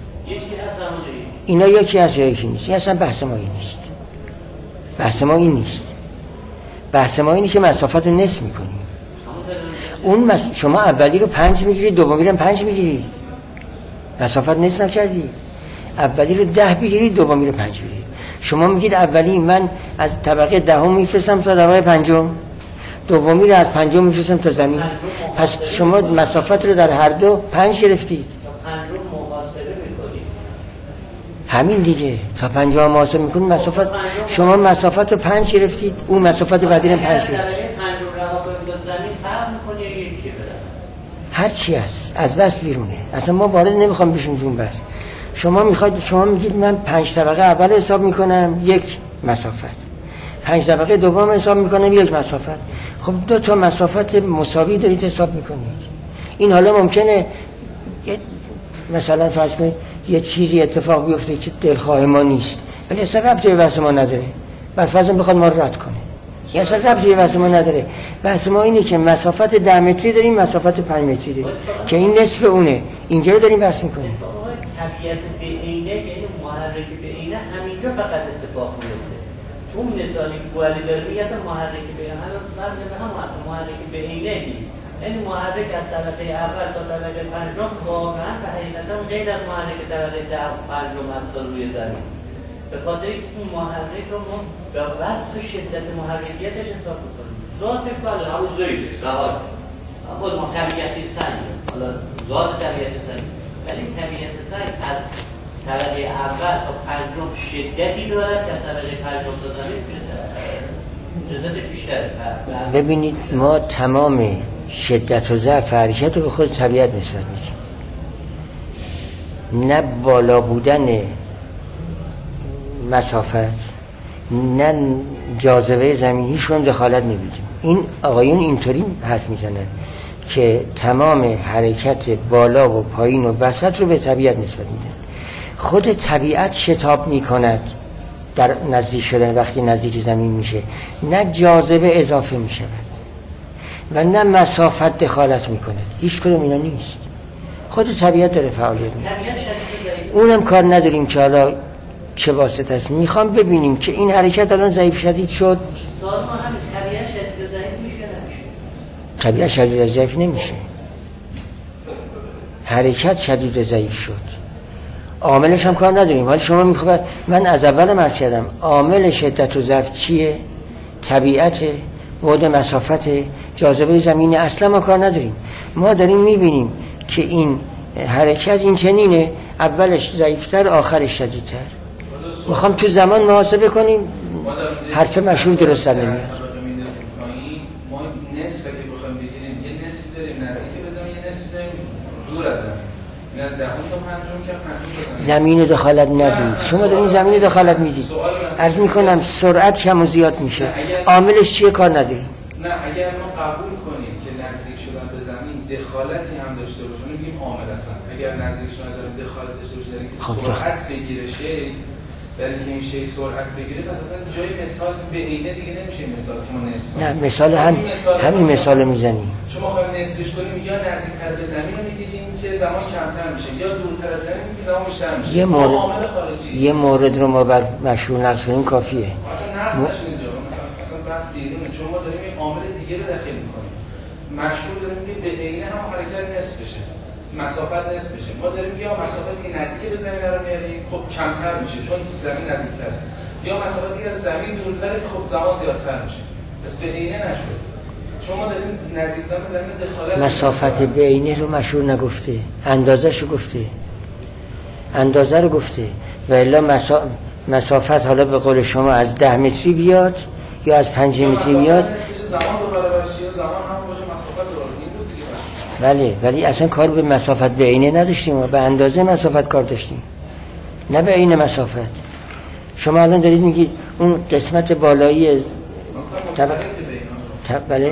اینا یکی هست یا یکی نیست. این اصلا بحث ما این نیست. بحث ما این نیست. بحث ما اینه که مسافت رو نصف میکنیم. اون مس... شما اولی رو پنج میگیرید دومی رو پنج میگیرید، مسافت نصف نکردید. اولی رو ده بگیرید دومی رو پنج بگیرید. شما میگید اولی من از طبقه دهم میفرستم تا طبقه پنجم، دومی رو از پنجم میفرستم تا زمین. پس شما مسافت رو در هر دو پنج گرفتید. همین دیگه تا پنجاه محاسب میکنید مسافت. شما مسافت رو پنج گرفتید، اون مسافت بعدی رو پنج گرفتید. هر چی هست از بس بیرونه، اصلا ما وارد نمیخوام بشیم تو اون بس. شما میخواید شما میگید من پنج طبقه اول حساب میکنم یک مسافت، پنج طبقه دوم حساب میکنم یک مسافت. خب دو تا مسافت مساوی دارید حساب میکنید. این حالا ممکنه مثلا فرض کنید یه چیزی اتفاق بیفته که دلخواه ما نیست ولی اصلا ربطی به بحث ما نداره، بر فرض بخواد ما رو رد کنه، این اصلا ربطی به بحث ما نداره. بحث ما اینه که مسافت ده متری داریم، مسافت پنج متری داریم که این نصف اونه، اینجا رو داریم بحث میکنیم. طبیعت به عینه یعنی محرک به عینه همینجا فقط اتفاق میفته. اون مثالی که بوالی داره میگه اصلا محرک به هم هم محرک به عینه نیست، یعنی محرک از طبقه اول تا طبقه پنجم واقعا به حقیقت غیر از محرک طبقه پنجم هست روی زمین. به خاطر اینکه اون محرک رو ما به وصف شدت محرکیتش حساب می‌کنیم. ذاتش بله همون زویده سوال اما ما طبیعتی سنگ، حالا ذات طبیعت سنگ، ولی طبیعت سنگ از طبقه اول تا پنجم شدتی دارد که از طبقه پنجم تا زمین شدتش بیشتره. ببینید ما تمام شدت و ضعف حرکت رو به خود طبیعت نسبت میدیم، نه بالا بودن مسافت نه جاذبه زمین هیچ دخالت نمیدیم. این آقایون اینطوری حرف میزنن که تمام حرکت بالا و پایین و وسط رو به طبیعت نسبت میدن. خود طبیعت شتاب میکند در نزدیک شدن، وقتی نزدیک زمین میشه نه جاذبه اضافه میشود و نه مسافت دخالت میکند، هیچ کدوم اینا نیست. خود طبیعت داره فعالیت میکنه. اونم کار نداریم که حالا چه واسطه است. میخوام ببینیم که این حرکت الان ضعیف شدید شد. طبیعت شدید ضعیف میشه نمیشه؟ طبیعت شدید ضعیف نمیشه، حرکت شدید ضعیف شد. عاملش هم کار نداریم. حالا شما میخواد من از اول عرض کردم عامل شدت و ضعف چیه؟ طبیعت، بعد مسافت، جاذبه زمین، اصلا ما کار نداریم. ما داریم میبینیم که این حرکت این چنینه، اولش ضعیفتر آخرش شدیدتر. میخوام تو زمان محاسبه کنیم، حرف مشهور درست نمیاد. ما نصف که بخوایم بگیریم یه نصفی داریم نزدیک به زمین، یه نصفی داریم دور از زمین. این از دهم تا پنجم که پنجم زمین دخالت ندید. شما دارین زمین دخالت میدید. عرض میکنم سرعت کم و زیاد میشه. عاملش چیه کار نداریم. نه اگر ما قبول کنیم که نزدیک شدن به زمین دخالتی هم داشته باشه، میگیم عامل هستن. اگر نزدیک شدن به زمین دخالت داشته باشه، یعنی که سرعت بگیره شی، یعنی که این شی سرعت بگیره، پس اصلا جای مثال به عینه دیگه نمیشه مثال که ما نسبت. نه مثال هم همین مثال میزنی. شما خواهیم نسبش کنیم یا نزدیکتر به زمین رو میگیریم که زمان کمتر میشه، یا دورتر از زمین که زمان بیشتر میشه. یه مورد عامل خارجی. یه مورد رو ما بر مشهور نقص کنیم کافیه. اصلا نقص نشون اینجا مثلا اصلا بحث بیرونه، چون ما داریم این عامل دیگه رو داخل میکنیم. مشهور داریم که به عینه هم حرکت نصف بشه، مسافت نصف بشه. ما داریم یا مسافتی که نزدیک به زمین رو میاریم خب کمتر میشه چون زمین نزدیکتره، یا مسافتی که از زمین دورتره که خب زمان زیادتر میشه. پس به عینه نشد. چون ما داریم نزدیک به زمین دخالت. مسافت به عینه رو مشهور نگفته، اندازه‌شو گفته، اندازه رو گفته. و الا مسا... مسافت حالا به قول شما از ده متری بیاد یا از پنج متری بیاد، زمان دو برابر شه، زمان هم باشه مسافت دو برابر. این بود دیگه. بله، ولی اصلا کار به مسافت به عینه نداشتیم، ما به اندازه مسافت کار داشتیم، نه به عین مسافت. شما الان دارید میگید اون قسمت بالایی طبق... طب... بله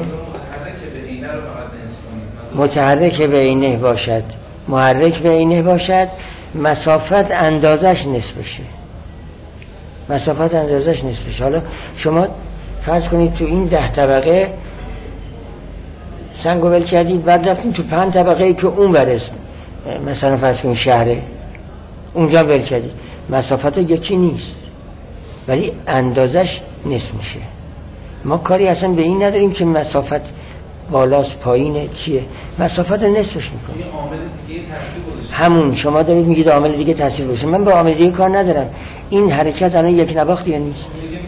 متحرک به عینه باشد، محرک به عینه باشد، مسافت اندازش نصف بشه، مسافت اندازش نصف بشه. حالا شما فرض کنید تو این ده طبقه سنگو ول کردید، بعد رفتیم تو پنج طبقه ای که اون برست، مثلا فرض کنید شهره، اونجا ول کردید، مسافت یکی نیست ولی اندازش نصف میشه. ما کاری اصلا به این نداریم که مسافت بالاست پایینه چیه، مسافت رو نصفش میکنه. همون شما دارید میگید عامل دیگه تاثیر باشه، من با عامل دیگه کار ندارم. این حرکت الان یک نواخت یا نیست؟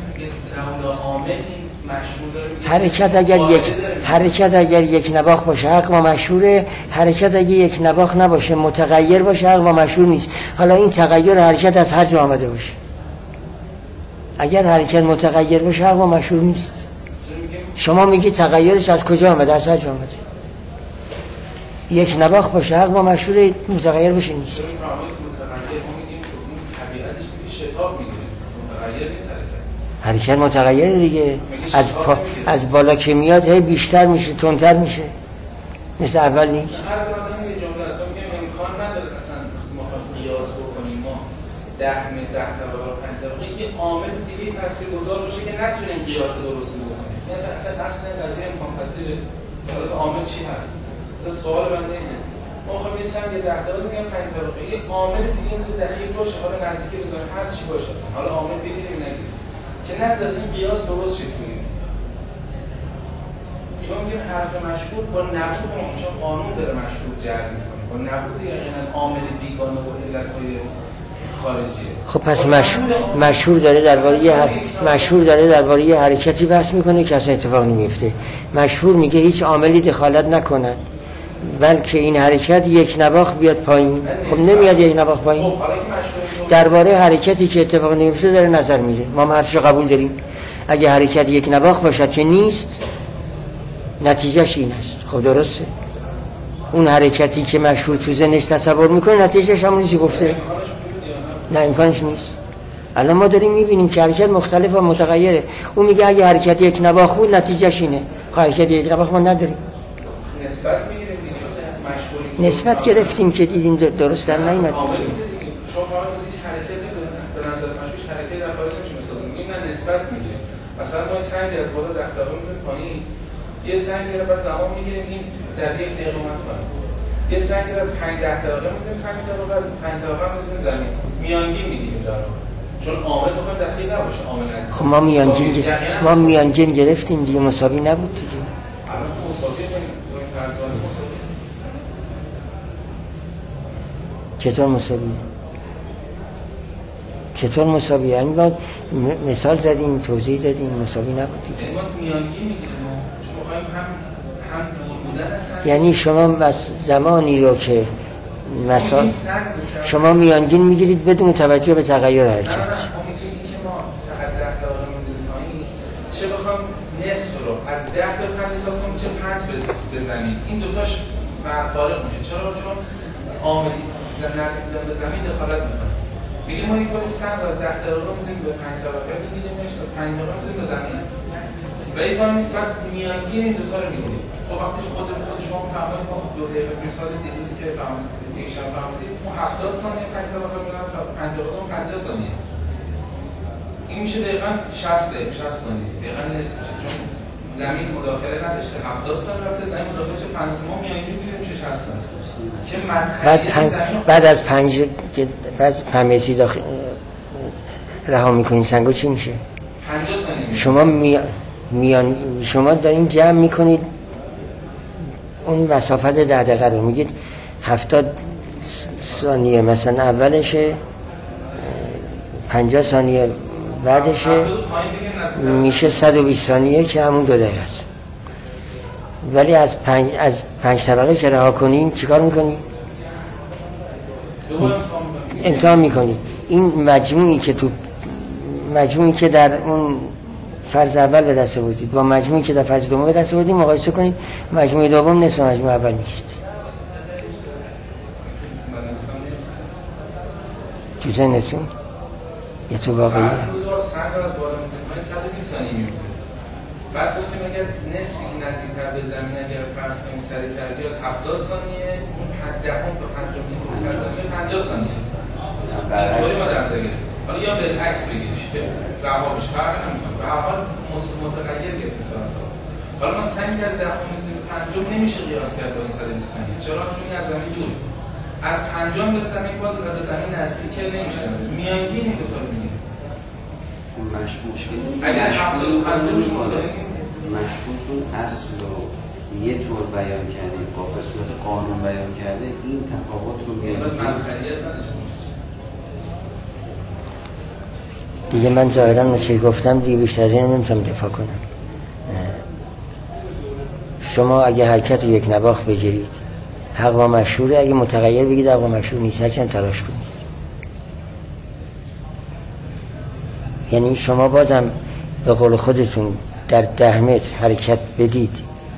حرکت اگر یک حرکت اگر یک نواخت باشه حق و مشهوره، حرکت اگر یک نواخت نباشه متغیر باشه حق و مشهور نیست. حالا این تغییر حرکت از هر جا آمده باشه، اگر حرکت متغیر باشه حق و مشهور نیست. شما میگی تغییرش از کجا آمده؟ از هر جا آمده. یک نواخت باشه حق و مشهور، متغیر باشه نیست. حرکت متغیره دیگه، از پا... از بالا که میاد هی بیشتر میشه، تندتر میشه، مثل اول نیست. هر زمان یه جمله است میگم امکان نداره اصلا ما قیاس بکنیم، ما ده متر ده طبقه پنج طبقه یه عامل دیگه تاثیرگذار باشه که نتونیم قیاس درستی بکنیم. یعنی اصلا اصلا اصل قضیه امکان پذیر حالت عامل چی هست؟ مثلا سوال بنده اینه، ما میخوایم یه سنگ ده طبقه میگم پنج طبقه یه عامل دیگه اینجا دخیل باشه، حالا نزدیک به زمین هر چی باشه، اصلا حالا عامل بگیریم نگیریم که نظر این قیاس درست شد کنیم. چون میگیم حرف مشهور با نبود اون، چون قانون داره مشهور جلب میکنه، با نبود یقینا عامل بیگانه و علتهای خارجیه. خب پس مشهور مشهور داره درباره یه مشهور داره درباره یه حرکتی بحث میکنه که اصلا اتفاق نمیفته. مشهور میگه هیچ عاملی دخالت نکنن، بلکه این حرکت یک نواخت بیاد پایین. خب نمیاد یک نواخت پایین. درباره حرکتی که اتفاق نمیفته داره نظر میده. ما حرفشو قبول داریم. اگه حرکت یک نواخت باشد که نیست، نتیجهش این است. خب درسته. اون حرکتی که مشهور تو ذهنش تصور میکنه نتیجهش همونی که گفته. نه امکانش نیست. الان ما داریم میبینیم که حرکت مختلف و متغیره. اون میگه اگه حرکت یک نواخت بود نتیجهش اینه. خب حرکت یک نواخت ما نداریم. نسبت میگیریم دیگه. نسبت گرفتیم که دیدیم درست در نیامد. شما فقط از هیچ حرکتی به نظر مشهور حرکتی در خارج نمیشه مثلا میگیم نه نسبت میگیریم. مثلا ما سنگی از بالا ده دقیقه میزنیم پایین، یه سنگی رو بعد زمان میگیریم این در یک دقیقه اومد پایین. یه سنگی رو از پنج ده دقیقه میزنیم پنج دقیقه بعد پنج دقیقه میزنیم زمین. میانگین میگیریم در واقع. چون عامل میخوام دخیل نباشه عامل نزدیک. خب ما میانگین ما میانگین گرفتیم دیگه، مساوی نبود دیگه. الان مساوی کنیم با این فرضیات مساوی. چطور مساویه؟ چطور مساویه؟ این با مثال زدیم، توضیح دادیم، مساوی نبود دیگه. ما میانگین میگیریم چون میخوایم هم هم بودن اصلا. یعنی شما زمانی رو که مثلا شما میانگین میگیرید بدون توجه به تغییر حرکت. نه نه ما میگیم که ما ساعت ده دقیقه میزنیم پایین، چه بخوام نصف رو از ده تا پنج حساب کنم چه پنج بزنیم، این دوتاش فارق میشه. چرا؟ چون عاملی نزدیک به زمین دخالت میکنه. میگیم ما یک بار سنگ از ده دقیقه میزنیم به پنج دقیقه میگیریمش، از پنج دقیقه میزنیم به زمین. و یک بار نیست بعد میانگین این دوتا رو میگیریم. خب وقتی خود خود شما فهمید ما دو دقیقه مثال دیروز که فهمید یک شب فهمیدید ما هفتاد ثانیه پنج دقیقه میرم پنج دقیقه پنجاه ثانیه. این میشه دقیقاً شصت دقیقه شصت ثانیه. دقیقاً نصف میشه چون زمین مداخله نداشته. هفتاد ثانیه رفته زمین مداخله چه پنج ما میانگین میگیریم چه شصت ثانیه. چه مدخلی بعد پن... بعد از پنج بعد پنج متری داخل رها میکنین سنگو چی میشه؟ پنجاه ثانیه. شما می... میان شما دارین جمع میکنید اون مسافت ده دقیقه رو، میگید هفتاد ثانیه مثلا اولشه، پنجاه ثانیه بعدشه، میشه صد و بیست ثانیه که همون دو دقیقه است. ولی از پنج از پنج طبقه که رها کنیم چیکار میکنیم؟ امتحان میکنید. این مجموعی که تو مجموعی که در اون فرض اول به دست آوردید با مجموعی که در فرض دوم به دست آوردید مقایسه کنید. مجموع دوم نصف مجموع اول نیست. تو ذهنتون یا تو واقعیت؟ بعد گفتیم اگر نصفی نزدیک‌تر به زمین اگر فرض کنیم سریع‌تر بیاد هفتاد ثانیه، اون دهم تا پنجمین متوسط پنجاه ثانیه. اینطوری ما در نظر گرفتیم. حالا یا بالعکس بگیریم که رها بشه فرق نمی‌کنه. به هر حال متغیر گرفتیم مثلا. حالا ما سنگ از دهم می‌زنیم پنجم نمیشه قیاس کرد با این صد و بیست ثانیه. چرا؟ چون این از زمین دور. از پنجم به زمین باز به زمین نزدیک نمیشه. میانگین این دو تا رو می‌گیریم. مشکلی اگر هفتاد و پنجم مساوی مشهورتون اصل رو یه طور بیان کرده با به صورت قانون بیان کرده، این تفاوت رو بیان دیگه. من ظاهرا نچه گفتم دیگه بیشتر از این نمیتونم دفاع کنم. شما اگه حرکت رو یک نواخت بگیرید حق با مشهوره، اگه متغیر بگید حق با مشهور نیست، هرچند تلاش کنید. یعنی شما بازم به قول خودتون در ده متر حرکت بدید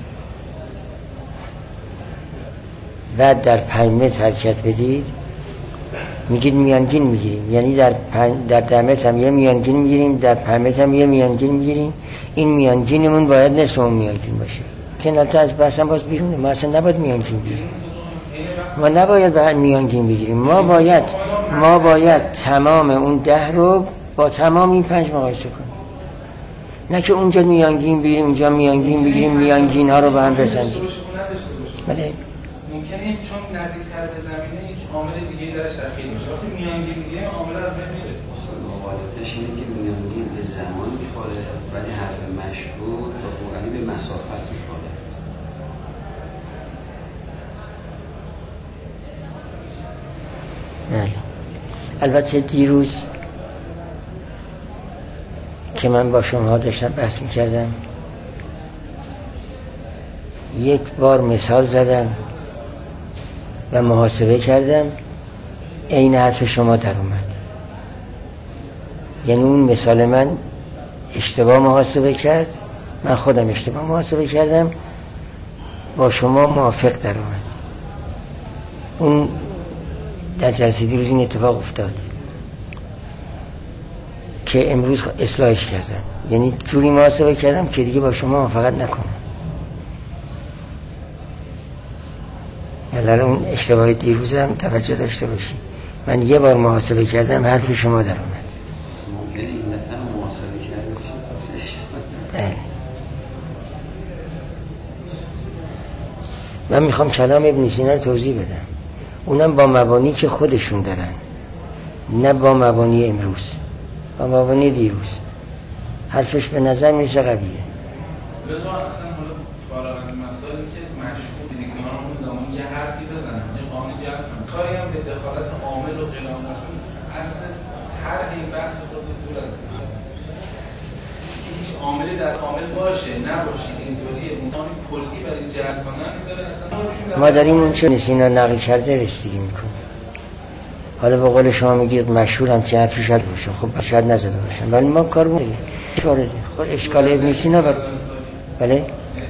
بعد در پنج متر حرکت بدید میگید میانگین میگیریم. یعنی در پنج در ده متر هم یه میانگین میگیریم، در پنج متر هم یه میانگین میگیریم. این میانگینمون باید نصف اون میانگین باشه که نتا از بحث هم باز بیرونه. ما اصلا نباید میانگین بگیریم. ما نباید باید میانگین بگیریم. ما باید ما باید تمام اون ده رو با تمام این پنج مقایسه کنیم. نه که اونجا میانگین بگیریم اونجا میانگین بگیریم میانگین ها رو با هم بسنجیم. بله ممکنه چون نزدیکتر به زمینه یک عامل دیگه درش دخیل میشه. وقتی میانگین میگیریم عامل از بین میره. مقالطه‌اش اینه که میانگین به زمانی که میخوره ولی حرف مشهور با قرآنی به مسافت میخوره. بله. البته دیروز که من با شما داشتم بحث میکردم یک بار مثال زدم و محاسبه کردم، عین حرف شما در اومد. یعنی اون مثال من اشتباه محاسبه کرد، من خودم اشتباه محاسبه کردم، با شما موافق در اومد. اون در جلسه دیروز این اتفاق افتاد که امروز اصلاحش کردم، یعنی جوری محاسبه کردم که دیگه با شما موافقت نکنم. یعنی اون اشتباه دیروز هم توجه داشته باشید، من یه بار محاسبه کردم حرف شما در اومد. ممکنه این دفعه محاسبه کرده باشید. من میخوام کلام ابن سینا رو توضیح بدم، اونم با مبانی که خودشون دارن، نه با مبانی امروز، با مبانی دیروز. حرفش به نظر میرسه قویه. لذا اصلا حالا فارغ از این مسائلی که مشهور فیزیکدانان اون زمان یه حرفی بزنن یه قانون جلب کنن، کاری هم به دخالت عامل و غیر عامل، اصلا اصل طرح این بحث خود دور از هیچ عاملی در عامل باشه نباشه اینطوری امکانی کلی برای جلب کنن میذاره. اصلا ما داریم اون چه نسینا نقل کرده رسیدگی میکنیم. حالا به قول شما میگید مشهور هم چه حرفی شاید باشه، خب شاید نزده باشن، ولی ما کار نداریم. خب اشکال ابن سینا بر... بله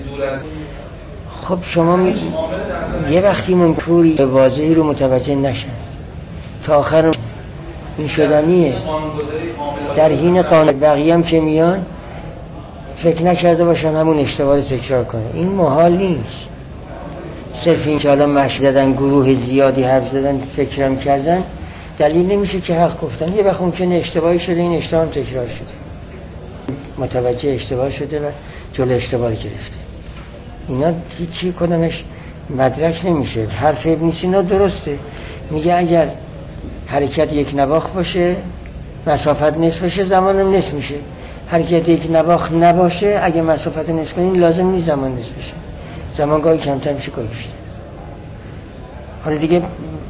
خب شما می... یه وقتی منکوری واضحی رو متوجه نشن تا آخر این شدنیه. در حین قانون بقیه هم که میان فکر نکرده باشن همون اشتباه رو تکرار کنه، این محال نیست. صرف این که حالا مشت دادن گروه زیادی حرف زدن فکرم کردن دلیل نمیشه که حق گفتن. یه وقت ممکنه اشتباهی شده، این اشتباه هم تکرار شده، متوجه اشتباه شده و جلو اشتباه گرفته. اینا هیچی کدامش مدرک نمیشه. حرف ابن سینا درسته، میگه اگر حرکت یک نواخت باشه مسافت نصف باشه زمانم نصف میشه. حرکت یک نواخت نباشه اگه مسافت نصف کنین لازم نیست زمان نصف بشه، زمان گاهی کمتر میشه گاهی بیشتر. حالا دیگه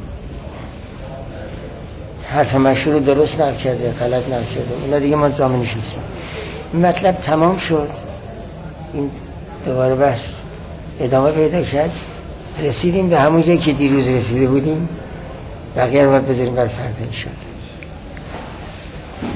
حرف مشهور رو درست نقل کرده غلط نقل کرده، اونا دیگه ما ضامنش نیستیم. مطلب تمام شد، این دوباره بحث ادامه پیدا کرد، رسیدیم به همون جایی که دیروز رسیده بودیم، بقیه رو باید بذاریم بر فردا انشاءالله.